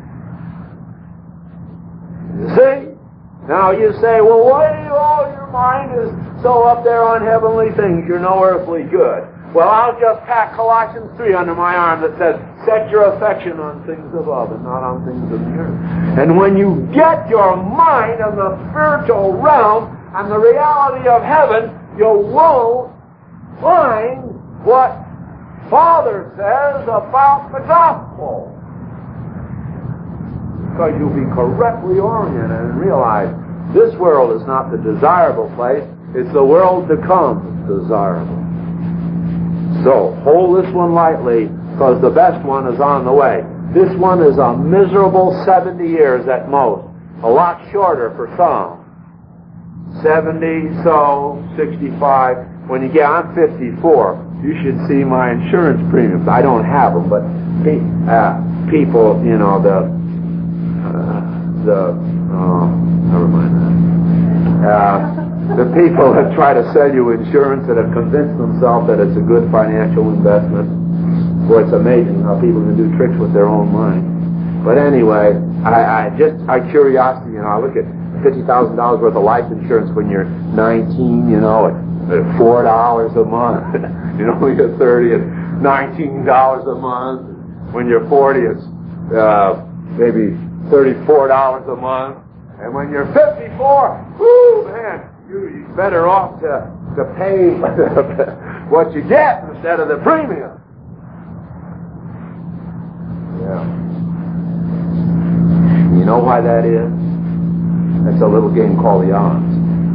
You see? Now you say, well, why do you, all your mind is so up there on heavenly things? You're no earthly good. Well, I'll just tack Colossians three under my arm that says, set your affection on things above and not on things of the earth. And when you get your mind on the spiritual realm and the reality of heaven, you won't find what Father says about the gospel. Because you'll be correctly oriented and realize this world is not the desirable place, it's the world to come that's desirable. So, hold this one lightly, because the best one is on the way. This one is a miserable seventy years at most. A lot shorter for some. seventy, so, sixty-five. When you get, I'm fifty-four. You should see my insurance premiums. I don't have them, but uh, people, you know, the, uh, the, oh, never mind that. Uh, The people that try to sell you insurance that have convinced themselves that it's a good financial investment. Boy, it's amazing how people can do tricks with their own mind. But anyway, I, I just, out of curiosity, you know, I look at fifty thousand dollars worth of life insurance when you're nineteen, you know, at, at four dollars a month. You know, when you're thirty, at nineteen dollars a month. When you're forty, it's uh, maybe thirty-four dollars a month. And when you're fifty-four, whoo, man, you're better off to, to pay what you get instead of the premium. Yeah. You know why that is? That's a little game called the odds.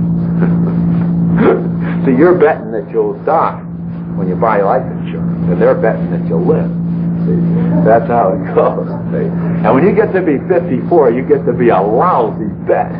So you're betting that you'll die when you buy life insurance, and they're betting that you'll live. See? That's how it goes. See? And when you get to be fifty-four, you get to be a lousy bet.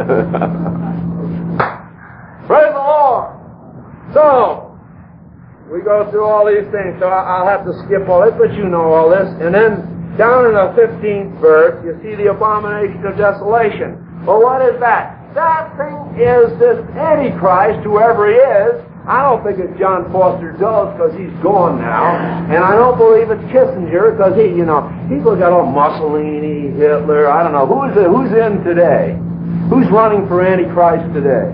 Praise the Lord! So, we go through all these things, so I'll have to skip all this, but you know all this. And then, down in the fifteenth verse, you see the abomination of desolation. Well, what is that? That thing is this Antichrist, whoever he is. I don't think it's John Foster Dulles, because he's gone now. And I don't believe it's Kissinger, because he, you know, people got all Mussolini, Hitler, I don't know. Who's, who's in today? Who's running for Antichrist today?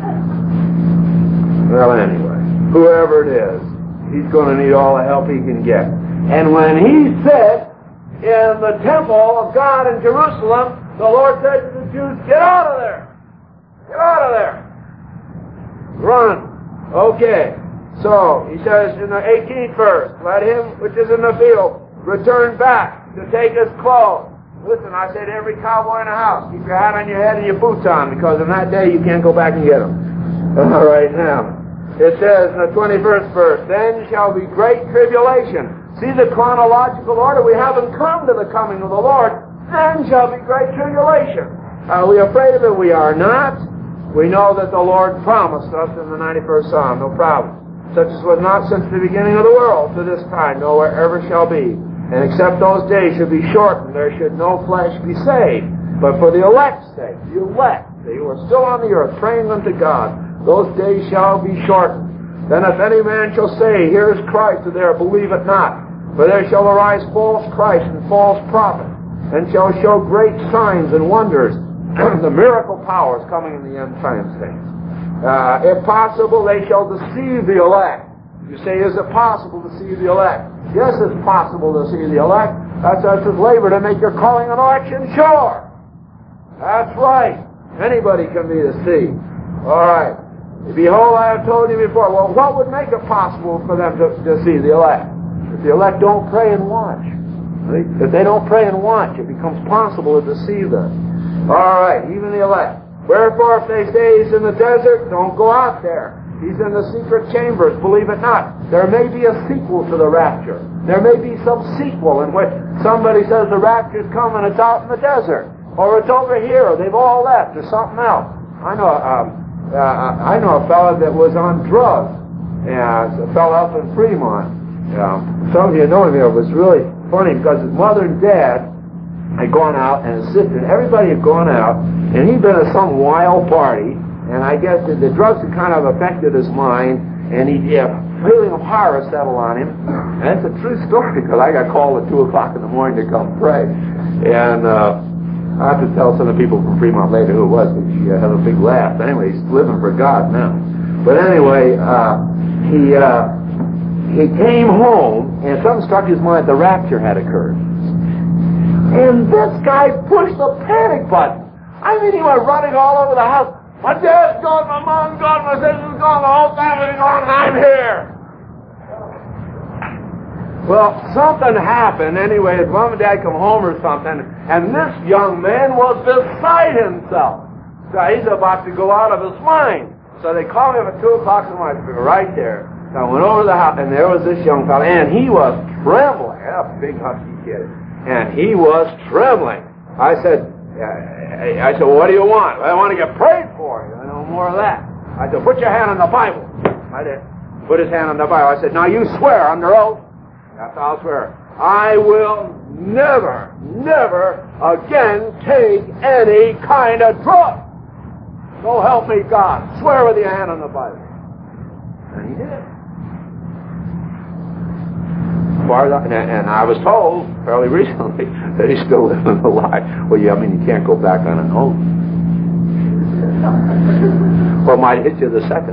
Well, anyway, whoever it is, he's going to need all the help he can get. And when he said in the temple of God in Jerusalem, the Lord said to the Jews, get out of there! Get out of there! Run! Okay, so he says in the eighteenth verse, let him which is in the field return back to take his clothes. Listen, I say to every cowboy in the house, keep your hat on your head and your boots on, because on that day you can't go back and get them. All right, now. It says in the twenty-first verse, then shall be great tribulation. See the chronological order. We haven't come to the coming of the Lord. Then shall be great tribulation. Are we afraid of it? We are not. We know that the Lord promised us in the ninety-first Psalm, no problem. Such as was not since the beginning of the world to this time, nor ever shall be. And except those days should be shortened, there should no flesh be saved. But for the elect's sake, the elect, they who are still on the earth, praying unto God, those days shall be shortened. Then if any man shall say, here is Christ, or there, believe it not. For there shall arise false Christ and false prophets, and shall show great signs and wonders, the miracle powers coming in the end times things. Uh, if possible, they shall deceive the elect. You say, is it possible to deceive the elect? Yes, it's possible to deceive the elect. That's us as labor to make your calling and election sure. That's right. Anybody can be deceived. All right. Behold, I have told you before. Well, what would make it possible for them to, to see the elect? If the elect don't pray and watch. If they don't pray and watch, it becomes possible to deceive them. All right, even the elect. Wherefore, if they say he's in the desert, don't go out there. He's in the secret chambers, believe it not. There may be a sequel to the rapture. There may be some sequel in which somebody says the rapture's coming, it's out in the desert. Or it's over here, or they've all left, or something else. I know um, uh, I know a fellow that was on drugs. Yeah, a fellow up in Fremont. Um, some of you know him here. It was really funny because his mother and dad had gone out, and his sister, and everybody had gone out, and he'd been at some wild party. And I guess the, the drugs had kind of affected his mind, and he, yeah, feeling of horror settled on him. And it's a true story, because I got called at two o'clock in the morning to come pray. And uh, I have to tell some of the people from Fremont later who it was, but she uh, had a big laugh. But anyway, he's living for God now. But anyway, uh, he uh, he came home, and something struck his mind. The rapture had occurred. And this guy pushed the panic button. I mean, he went running all over the house. My dad's gone, my mom's gone, my sister's gone, the whole family's gone, and I'm here. Well, something happened anyway. His mom and dad come home or something, and this young man was beside himself. So he's about to go out of his mind. So they called him at two o'clock in the morning. We were right there. So I went over to the house, and there was this young fellow, and he was trembling. A big husky kid. And he was trembling. I said, I said, well, what do you want? Well, I want to get prayed for. You know, more of that. I said, put your hand on the Bible. I did. Put his hand on the Bible. I said, now you swear under oath. That's how I'll swear. I will never, never again take any kind of drug. So help me God. Swear with your hand on the Bible. And he did. And, and I was told fairly recently that he's still living the lie. Well, yeah, I mean, you can't go back on an oath. Well, it might hit you the second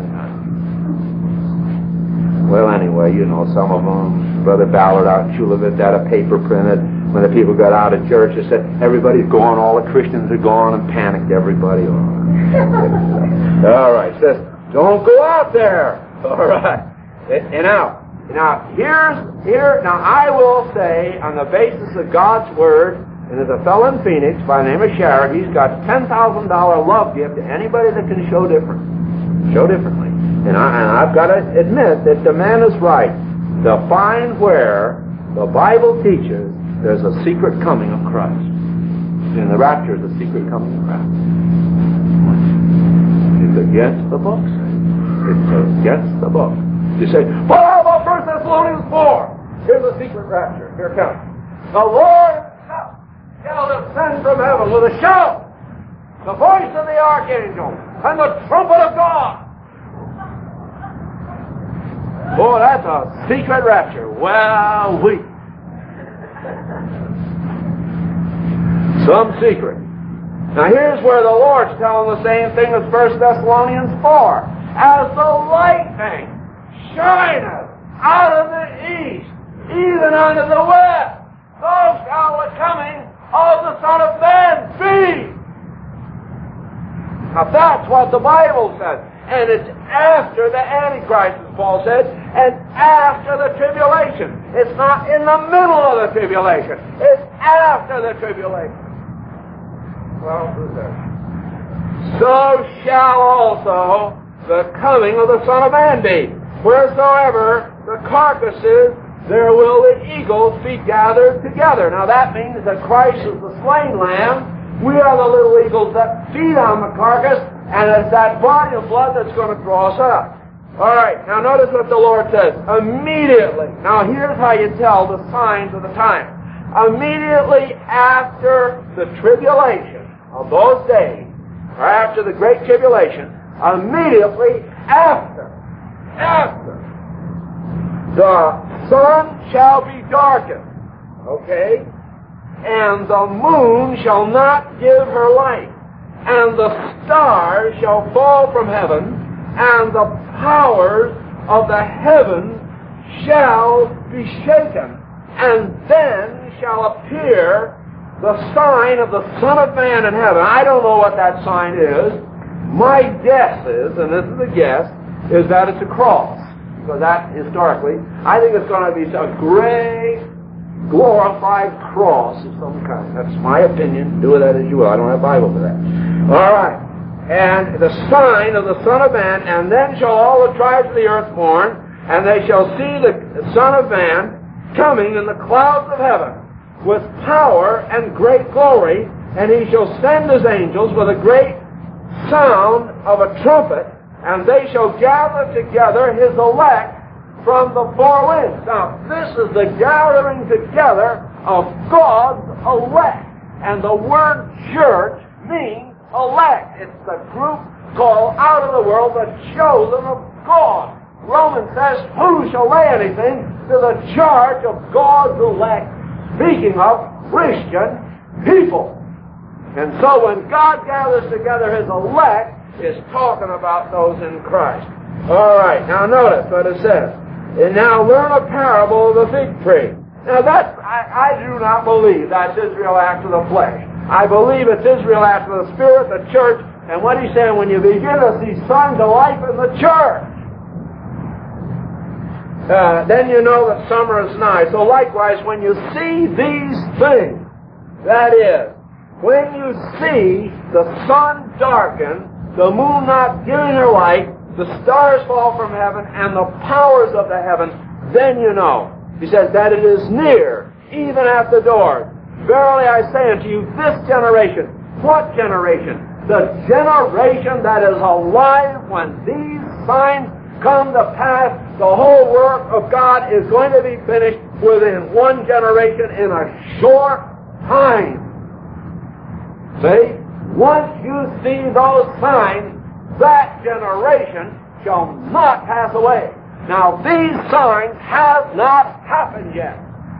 time. Well, anyway, you know, some of them, Brother Ballard out in Chula had a paper printed. When the people got out of church, they said, everybody's gone, all the Christians are gone, and panicked everybody on. All right, says, don't go out there. All right. And now, Now, here's, here, now I will say, on the basis of God's Word, and there's a fellow in Phoenix by the name of Sharrett, he's got ten thousand dollars love gift to anybody that can show different, show differently. And, I, and I've got to admit that the man is right to find where the Bible teaches there's a secret coming of Christ. And the rapture is a secret coming of Christ. It's against the book. It's against the book. You say, well, how about First Thessalonians four? Here's the secret rapture. Here it comes. The Lord himself shall descend from heaven with a shout, the voice of the archangel, and the trumpet of God. Boy, that's a secret rapture. Well, we. Some secret. Now here's where the Lord's telling the same thing as First Thessalonians four. As the lightning shineth out of the east, even unto the west, so shall the coming of the Son of Man be. Now that's what the Bible says. And it's after the Antichrist, as Paul said, and after the tribulation. It's not in the middle of the tribulation. It's after the tribulation. Well, who's there? So shall also the coming of the Son of Man be. Wheresoever the carcasses, there will the eagles be gathered together. Now that means that Christ is the slain lamb. We are the little eagles that feed on the carcass, and it's that body of blood that's going to draw us up. All right, now notice what the Lord says. Immediately. Now here's how you tell the signs of the time. Immediately after the tribulation of those days, or after the great tribulation, immediately after, after, the sun shall be darkened, okay? And the moon shall not give her light, and the stars shall fall from heaven, and the powers of the heavens shall be shaken, and then shall appear the sign of the Son of Man in heaven. I don't know what that sign is, My guess is, and this is a guess, is that it's a cross. Because that, historically, I think it's going to be a great, glorified cross of some kind. That's my opinion. Do with that as you will. I don't have a Bible for that. All right. And the sign of the Son of Man, and then shall all the tribes of the earth mourn, and they shall see the Son of Man coming in the clouds of heaven with power and great glory, and he shall send his angels with a great sound of a trumpet, and they shall gather together his elect from the four winds. Now, this is the gathering together of God's elect. And the word church means elect. It's the group called out of the world, the chosen of God. Romans says, who shall lay anything to the charge of God's elect? Speaking of Christian people. And so when God gathers together his elect, is talking about those in Christ. All right, now notice what it says. And now learn a parable of the fig tree. Now that's, I, I do not believe that's Israel after the flesh. I believe it's Israel after the Spirit, the church, and what he's saying, when you begin to see signs of life in the church, uh, then you know that summer is nigh. So likewise, when you see these things, that is, when you see the sun darken, the moon not giving her light, the stars fall from heaven, and the powers of the heavens, then you know. He says that it is near, even at the door. Verily I say unto you, this generation. What generation? The generation that is alive when these signs come to pass. The whole work of God is going to be finished within one generation in a short time. See? Once you see those signs, that generation shall not pass away. Now, these signs have not happened yet.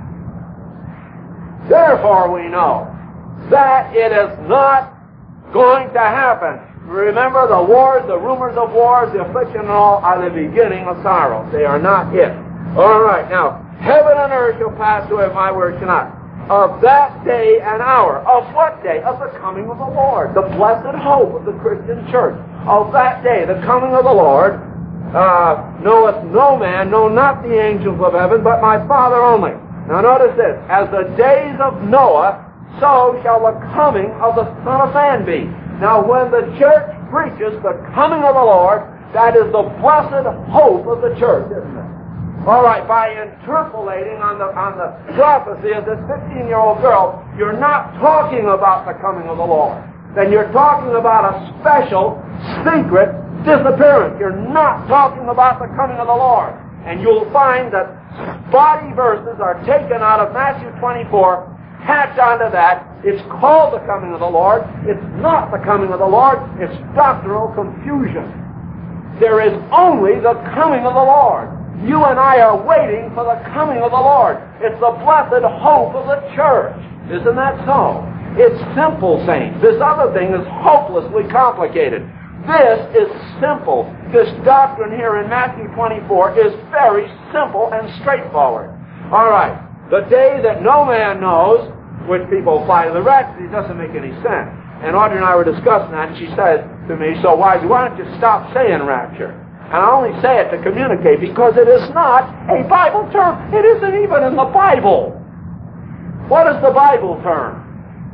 Therefore, we know that it is not going to happen. Remember, the wars, the rumors of wars, the affliction and all are the beginning of sorrow. They are not it. All right, now, heaven and earth shall pass away, my word shall not. Of that day and hour. Of what day? Of the coming of the Lord. The blessed hope of the Christian church. Of that day, the coming of the Lord, uh, knoweth no man, no not the angels of heaven, but my Father only. Now notice this. As the days of Noah, so shall the coming of the Son of Man be. Now when the church preaches the coming of the Lord, that is the blessed hope of the church, isn't it? All right, by interpolating on the on the prophecy of this fifteen-year-old girl, you're not talking about the coming of the Lord. Then you're talking about a special, secret disappearance. You're not talking about the coming of the Lord. And you'll find that spotty verses are taken out of Matthew twenty-four, tacked onto that. It's called the coming of the Lord. It's not the coming of the Lord. It's doctrinal confusion. There is only the coming of the Lord. You and I are waiting for the coming of the Lord. It's the blessed hope of the church. Isn't that so? It's simple, saints. This other thing is hopelessly complicated. This is simple. This doctrine here in Matthew twenty-four is very simple and straightforward. All right. The day that no man knows, which people apply to the rapture, it doesn't make any sense. And Audrey and I were discussing that, and she said to me, so wisely, why don't you stop saying rapture? And I only say it to communicate because it is not a Bible term. It isn't even in the Bible. What is the Bible term?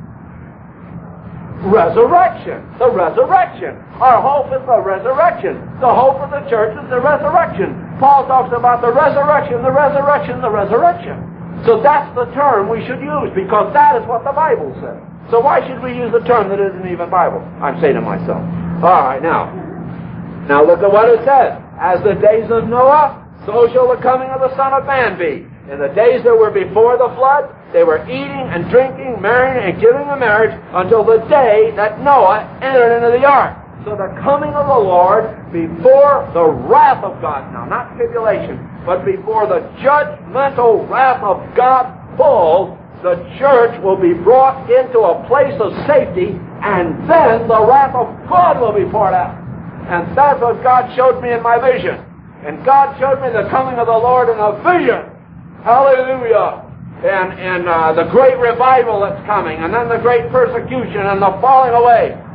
Resurrection. The resurrection. Our hope is the resurrection. The hope of the church is the resurrection. Paul talks about the resurrection, the resurrection, the resurrection. So that's the term we should use because that is what the Bible says. So why should we use a term that isn't even Bible? I'm saying to myself. All right, now. Now look at what it says. As the days of Noah, so shall the coming of the Son of Man be. In the days that were before the flood, they were eating and drinking, marrying and giving in marriage until the day that Noah entered into the ark. So the coming of the Lord before the wrath of God, now not tribulation, but before the judgmental wrath of God falls, the church will be brought into a place of safety, and then the wrath of God will be poured out. And that's what God showed me in my vision. And God showed me the coming of the Lord in a vision. Hallelujah. And, and uh, the great revival that's coming, and then the great persecution and the falling away.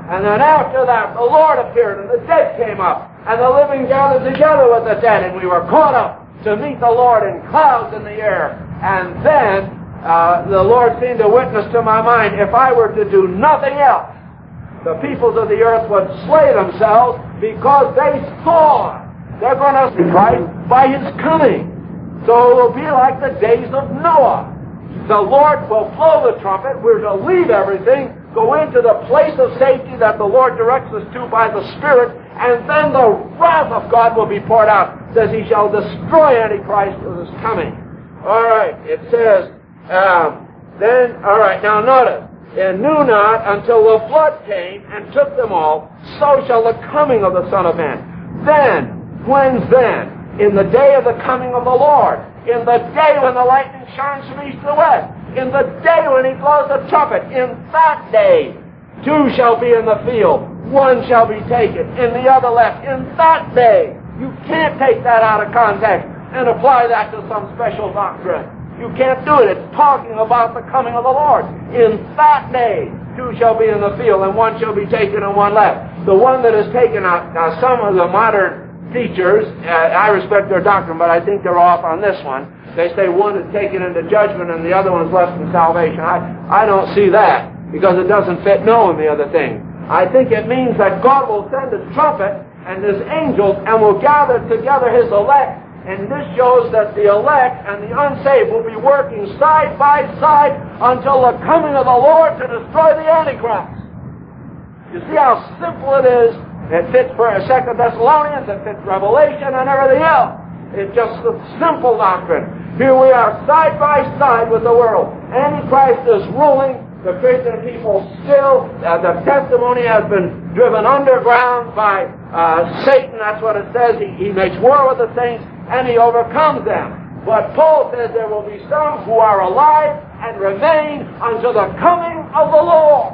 And then after that, the Lord appeared, and the dead came up, and the living gathered together with the dead, and we were caught up to meet the Lord in clouds in the air. And then uh, the Lord seemed to witness to my mind, if I were to do nothing else, the peoples of the earth would slay themselves because they saw they're going to see Christ by His coming. So it will be like the days of Noah. The Lord will blow the trumpet. We're to leave everything, go into the place of safety that the Lord directs us to by the Spirit, and then the wrath of God will be poured out. It says He shall destroy Antichrist with His coming. All right, it says, um, then, all right, now notice, and knew not until the flood came and took them all, so shall the coming of the Son of Man. Then, when's then? In the day of the coming of the Lord. In the day when the lightning shines from east to west. In the day when He blows the trumpet. In that day, two shall be in the field. One shall be taken, and the other left. In that day. You can't take that out of context and apply that to some special doctrine. You can't do it. It's talking about the coming of the Lord. In that day, two shall be in the field, and one shall be taken and one left. The one that is taken out, now some of the modern teachers, uh, I respect their doctrine, but I think they're off on this one. They say one is taken into judgment and the other one is left in salvation. I, I don't see that, because it doesn't fit knowing the other thing. I think it means that God will send His trumpet and His angels and will gather together His elect. And this shows that the elect and the unsaved will be working side by side until the coming of the Lord to destroy the Antichrist. You see how simple it is? It fits for Second Thessalonians, it fits Revelation and everything else. It's just a simple doctrine. Here we are side by side with the world. Antichrist is ruling. The Christian people still, uh, the testimony has been driven underground by uh, Satan. That's what it says. He, he makes war with the saints and he overcomes them. But Paul says there will be some who are alive and remain until the coming of the Lord.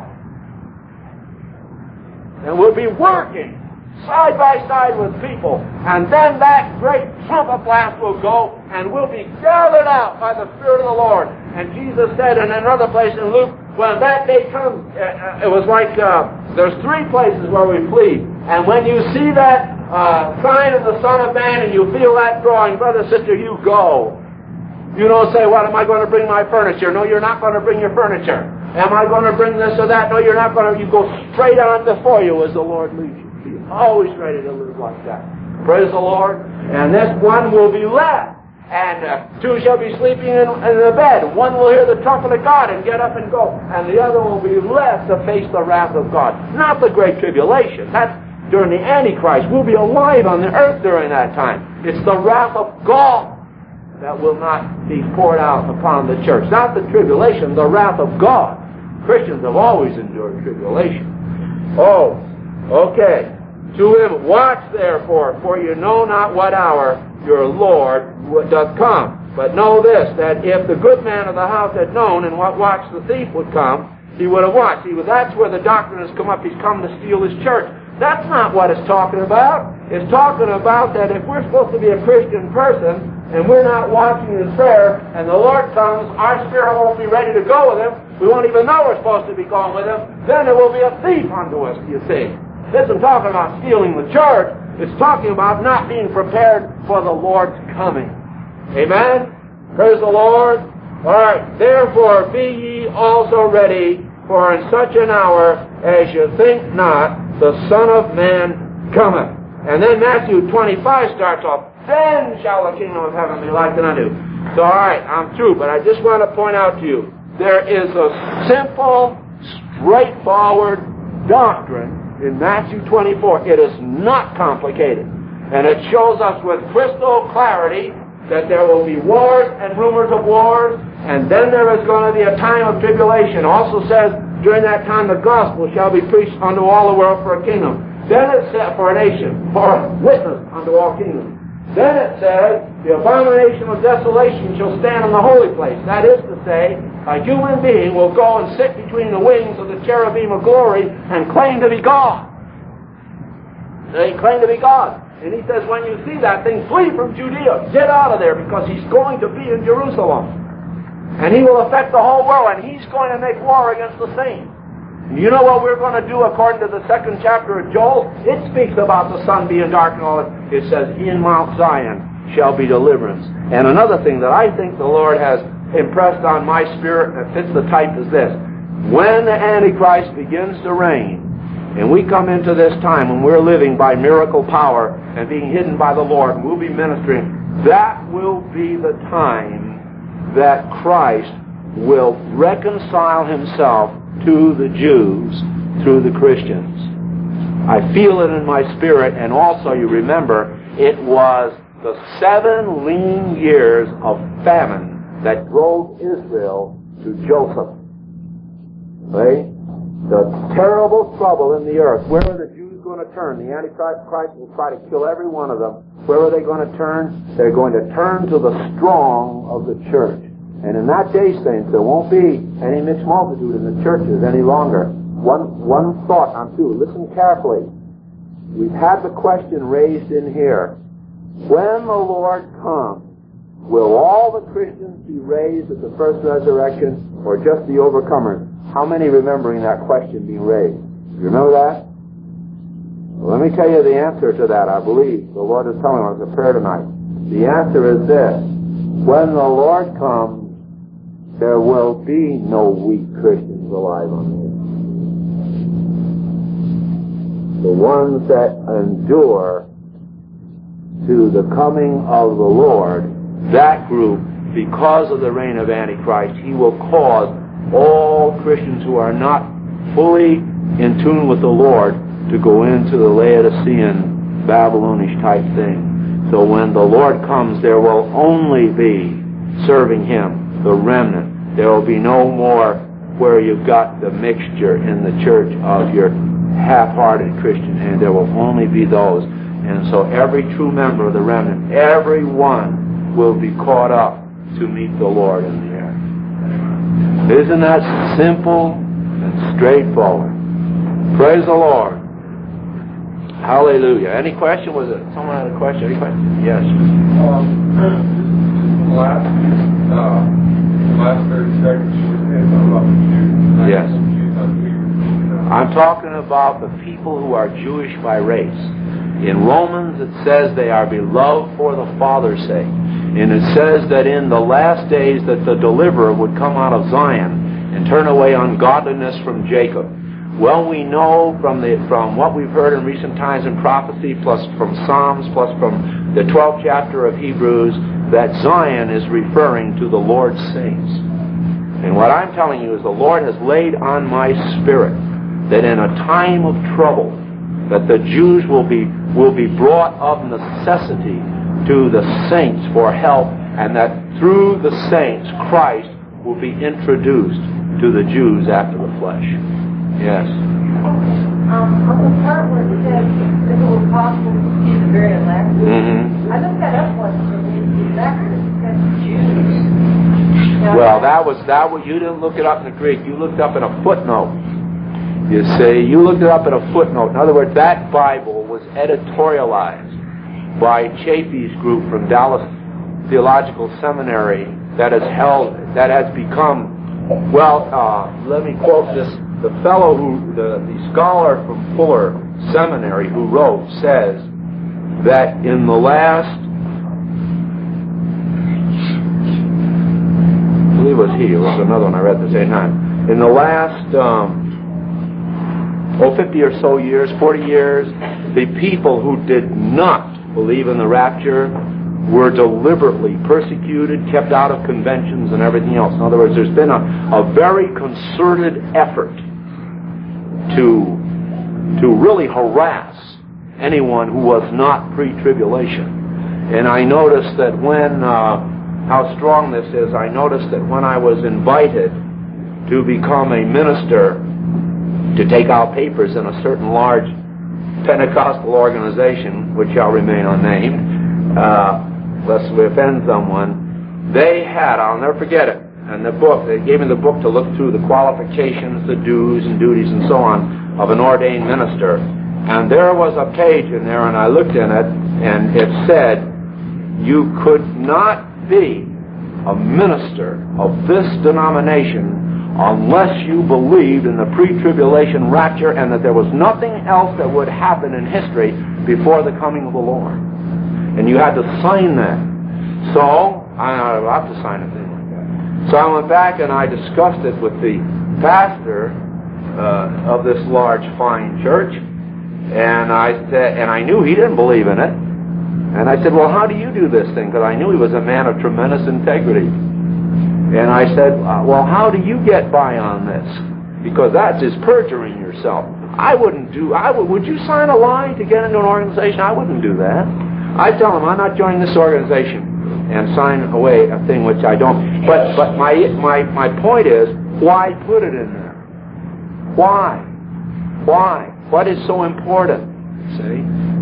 And we'll be working side by side with people. And then that great trumpet blast will go and we'll be gathered out by the Spirit of the Lord. And Jesus said in another place in Luke, when that day comes, uh, it was like uh, there's three places where we flee. And when you see that uh, sign of the Son of Man and you feel that drawing, brother, sister, you go. You don't say, what, am I going to bring my furniture? No, you're not going to bring your furniture. Am I going to bring this or that? No, you're not going to. You go straight on before you as the Lord leads you. Be always ready to live like that. Praise the Lord. And this one will be left. And uh, two shall be sleeping in, in the bed. One will hear the trumpet of God and get up and go. And the other will be left to face the wrath of God. Not the great tribulation. That's during the Antichrist. We'll be alive on the earth during that time. It's the wrath of God that will not be poured out upon the church. Not the tribulation, the wrath of God. Christians have always endured tribulation. Oh, okay. To him, watch therefore, for you know not what hour your Lord doth come. But know this, that if the good man of the house had known in what watch the thief would come, he would have watched. See, that's where the doctrine has come up. He's come to steal his church. That's not what it's talking about. It's talking about that if we're supposed to be a Christian person, and we're not watching in prayer, and the Lord comes, our spirit won't be ready to go with Him. We won't even know we're supposed to be going with Him. Then there will be a thief unto us, you see. This isn't talking about stealing the church. It's talking about not being prepared for the Lord's coming. Amen? Praise the Lord. All right. Therefore, be ye also ready, for in such an hour as you think not, the Son of Man cometh. And then Matthew twenty-five starts off, then shall the kingdom of heaven be likened unto. So, all right, I'm through, but I just want to point out to you, there is a simple, straightforward doctrine in Matthew twenty-four. It is not complicated. And it shows us with crystal clarity that there will be wars and rumors of wars, and then there is going to be a time of tribulation. It also says, during that time the gospel shall be preached unto all the world for a kingdom. Then it says, for a nation, for a witness unto all kingdoms. Then it says, the abomination of desolation shall stand in the holy place. That is to say, a human being will go and sit between the wings of the cherubim of glory and claim to be God. They claim to be God. And he says, when you see that thing, flee from Judea. Get out of there, because he's going to be in Jerusalem. And he will affect the whole world, and he's going to make war against the saints. You know what we're going to do according to the second chapter of Joel? It speaks about the sun being dark and all that. It says, in Mount Zion shall be deliverance. And another thing that I think the Lord has impressed on my spirit that fits the type is this. When the Antichrist begins to reign, and we come into this time when we're living by miracle power and being hidden by the Lord, and we'll be ministering, that will be the time that Christ will reconcile himself to the Jews through the Christians. I feel it in my spirit, and also you remember, it was the seven lean years of famine that drove Israel to Joseph. Right? The terrible trouble in the earth. Where are the Jews going to turn? The Antichrist Christ will try to kill every one of them. Where are they going to turn? They're going to turn to the strong of the church. And in that day, saints, there won't be any mixed multitude in the churches any longer. One, one thought on two. Listen carefully. We've had the question raised in here. When the Lord comes, will all the Christians be raised at the first resurrection, or just the overcomers? How many remembering that question being raised? You remember that? Well, let me tell you the answer to that, I believe. The Lord is telling us a prayer tonight. The answer is this. When the Lord comes, there will be no weak Christians alive on the earth. The ones that endure to the coming of the Lord, that group, because of the reign of Antichrist, he will cause all Christians who are not fully in tune with the Lord to go into the Laodicean, Babylonish type thing. So when the Lord comes, there will only be serving him, the remnant. There will be no more where you've got the mixture in the church of your half-hearted Christian, and there will only be those. And so every true member of the remnant, every one will be caught up to meet the Lord in the air. Isn't that simple and straightforward? Praise the Lord. Hallelujah. Any question? Was it someone had a question? Any question? Yes. Um, last, uh, last thirty seconds, about the Jews. Yes. I'm talking about the people who are Jewish by race. In Romans it says they are beloved for the Father's sake. And it says that in the last days that the deliverer would come out of Zion and turn away ungodliness from Jacob. Well, we know from the from what we've heard in recent times in prophecy, plus from Psalms, plus from the twelfth chapter of Hebrews, that Zion is referring to the Lord's saints. And what I'm telling you is the Lord has laid on my spirit that in a time of trouble, that the Jews will be will be brought of necessity to the saints for help, and that through the saints Christ will be introduced to the Jews after the flesh. Yes. Um, on the part where it says, if it were possible to see the very elect, Mm-hmm. I looked that up once, and the elect says Jews. Now, Well, that was that was you didn't look it up in the Greek. You looked up in a footnote. You see, you looked it up in a footnote. In other words, that Bible was editorialized by Chaffee's group from Dallas Theological Seminary that has held that has become well. Uh, let me quote this. The fellow who, the, the scholar from Fuller Seminary who wrote says that in the last, I believe it was he, it was another one I read at the same time, in the last, um, oh, fifty or so years, forty years, the people who did not believe in the rapture were deliberately persecuted, kept out of conventions and everything else. In other words, there's been a, a very concerted effort to to really harass anyone who was not pre-tribulation. And I noticed that when, uh, how strong this is, I noticed that when I was invited to become a minister to take out papers in a certain large Pentecostal organization, which shall remain unnamed, uh, lest we offend someone, they had, I'll never forget it, and the book, they gave me the book to look through the qualifications, the do's and duties and so on of an ordained minister. And there was a page in there, and I looked in it, and it said, you could not be a minister of this denomination unless you believed in the pre-tribulation rapture and that there was nothing else that would happen in history before the coming of the Lord. And you had to sign that. So, I'm not allowed to sign a thing like that. So I went back and I discussed it with the pastor uh, of this large, fine church. And I said, and I knew he didn't believe in it. And I said, well, how do you do this thing? Because I knew he was a man of tremendous integrity. And I said, well, how do you get by on this? Because that's just perjuring yourself. I wouldn't do, I would, would you sign a lie to get into an organization? I wouldn't do that. I tell them, I'm not joining this organization and sign away a thing which I don't. But but my my my point is, why put it in there? Why? Why? What is so important? See?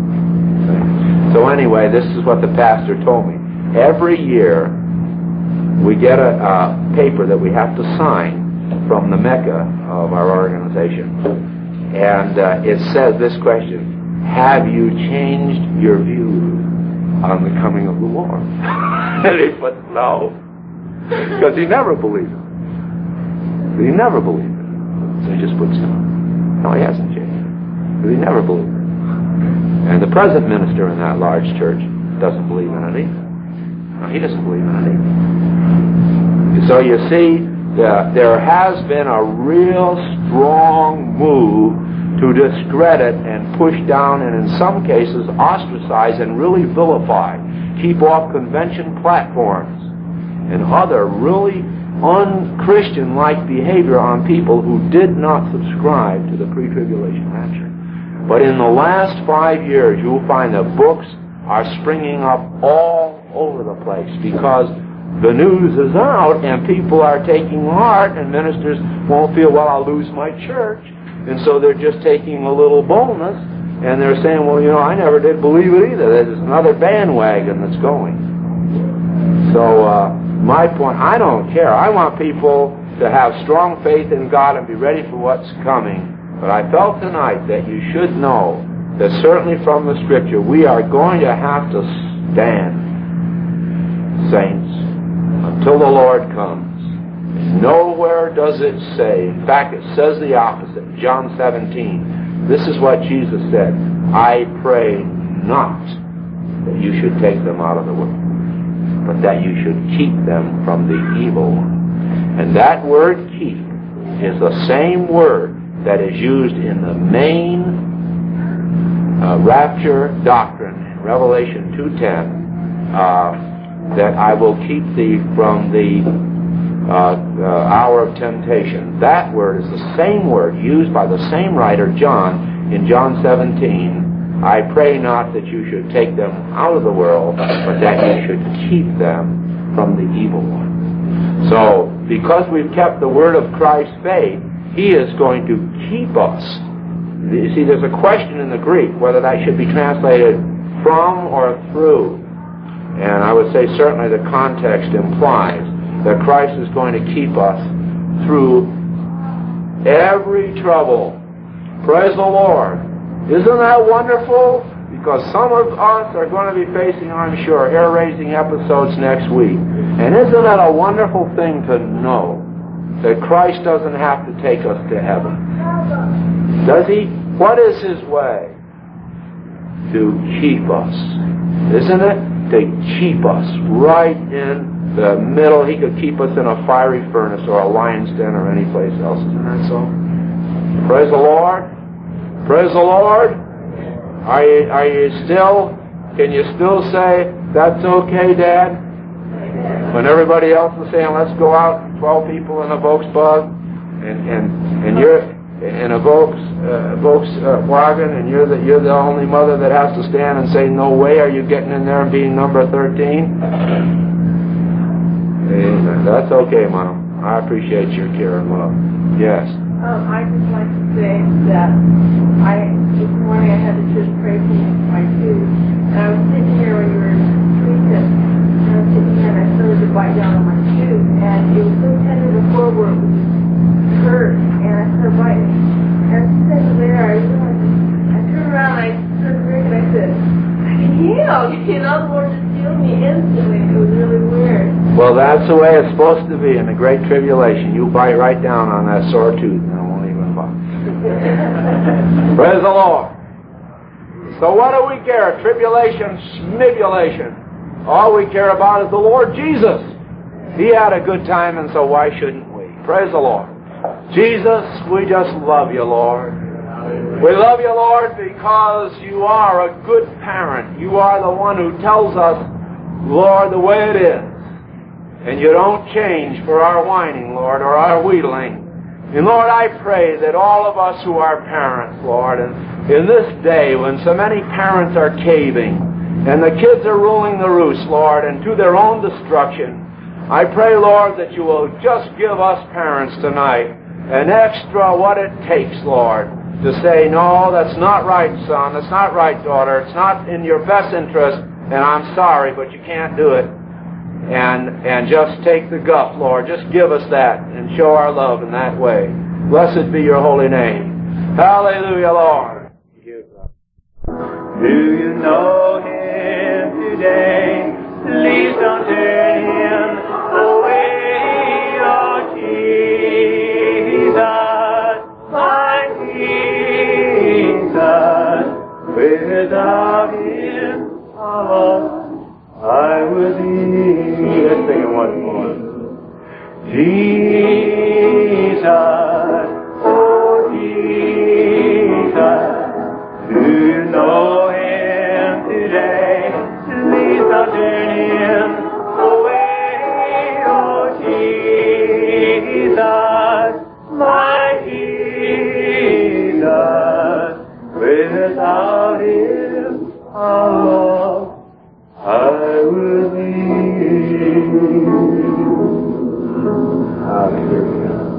So anyway, this is what the pastor told me. Every year, we get a, a paper that we have to sign from the Mecca of our organization. And uh, it says this question: have you changed your view on the coming of the Lord? And he put no. Because he never believed it. He never believed it. So he just puts no. No, he hasn't changed it. Because he never believed it. And the present minister in that large church doesn't believe in it either. No, he doesn't believe in it either. So you see, the, there has been a real strong move to discredit and push down and in some cases ostracize and really vilify, keep off convention platforms and other really un-Christian-like behavior on people who did not subscribe to the pre-tribulation rapture. But in the last five years, you'll find that books are springing up all over the place because the news is out and people are taking heart and ministers won't feel, well, I'll lose my church. And so they're just taking a little boldness and they're saying, well, you know, I never did believe it either. There's another bandwagon that's going. So uh, my point, I don't care. I want people to have strong faith in God and be ready for what's coming. But I felt tonight that you should know that certainly from the Scripture we are going to have to stand, saints, until the Lord comes. Nowhere does it say, in fact it says the opposite, John seventeen. This is what Jesus said: I pray not that you should take them out of the world, but that you should keep them from the evil one. And that word keep is the same word that is used in the main uh, rapture doctrine in Revelation two ten, uh, that I will keep thee from the uh, uh, hour of temptation. That word is the same word used by the same writer, John, in John seventeen. I pray not that you should take them out of the world, but that you should keep them from the evil one. So, because we've kept the word of Christ's faith, He is going to keep us. You see, there's a question in the Greek whether that should be translated from or through. And I would say certainly the context implies that Christ is going to keep us through every trouble. Praise the Lord. Isn't that wonderful? Because some of us are going to be facing, I'm sure, hair-raising episodes next week. And isn't that a wonderful thing to know? That Christ doesn't have to take us to heaven. Does He? What is His way? To keep us. Isn't it? To keep us right in the middle. He could keep us in a fiery furnace or a lion's den or any place else. Isn't that so? Praise the Lord. Praise the Lord. Are you, are you still, can you still say, that's okay, Dad? When everybody else is saying, let's go out, twelve people in a Volkswagen, and and and you're in a Volks uh, Volkswagen, and you're the you're the only mother that has to stand and say, no way, are you getting in there and being number thirteen? Amen. That's okay, Mom. I appreciate your care and love. Yes. Um, I just like to say that I this morning I had the church pray for my tooth, and I was sitting here when you were preaching. And I was sitting here and I started to bite down on my tooth, and it was so tender before where it was hurt, and I started biting. And as soon as there, I realized, I turned around and I turned to Rick and I said, I can heal, you know, the Lord just healed me instantly. It was really weird. Well, that's the way it's supposed to be in the Great Tribulation. You bite right down on that sore tooth and it won't even bother. Praise the Lord. So what do we care? Tribulation, smibulation. All we care about is the Lord Jesus. He had a good time, and so why shouldn't we? Praise the Lord. Jesus, we just love you, Lord. We love you, Lord, because you are a good parent. You are the one who tells us, Lord, the way it is. And you don't change for our whining, Lord, or our wheedling. And Lord, I pray that all of us who are parents, Lord, and in this day when so many parents are caving and the kids are ruling the roost, Lord, and to their own destruction, I pray, Lord, that you will just give us parents tonight an extra what it takes, Lord, to say, no, that's not right, son, that's not right, daughter, it's not in your best interest, and I'm sorry, but you can't do it. And and just take the guff, Lord. Just give us that and show our love in that way. Blessed be your holy name. Hallelujah, Lord. Do you know him today? Please don't turn him away, oh Jesus, my Jesus. Without him, oh, I would be. Let's sing it once more. Jesus, oh Jesus, do you know him today? Please don't turn him away, oh Jesus, my Jesus. Without him, oh, I will be. Hallelujah.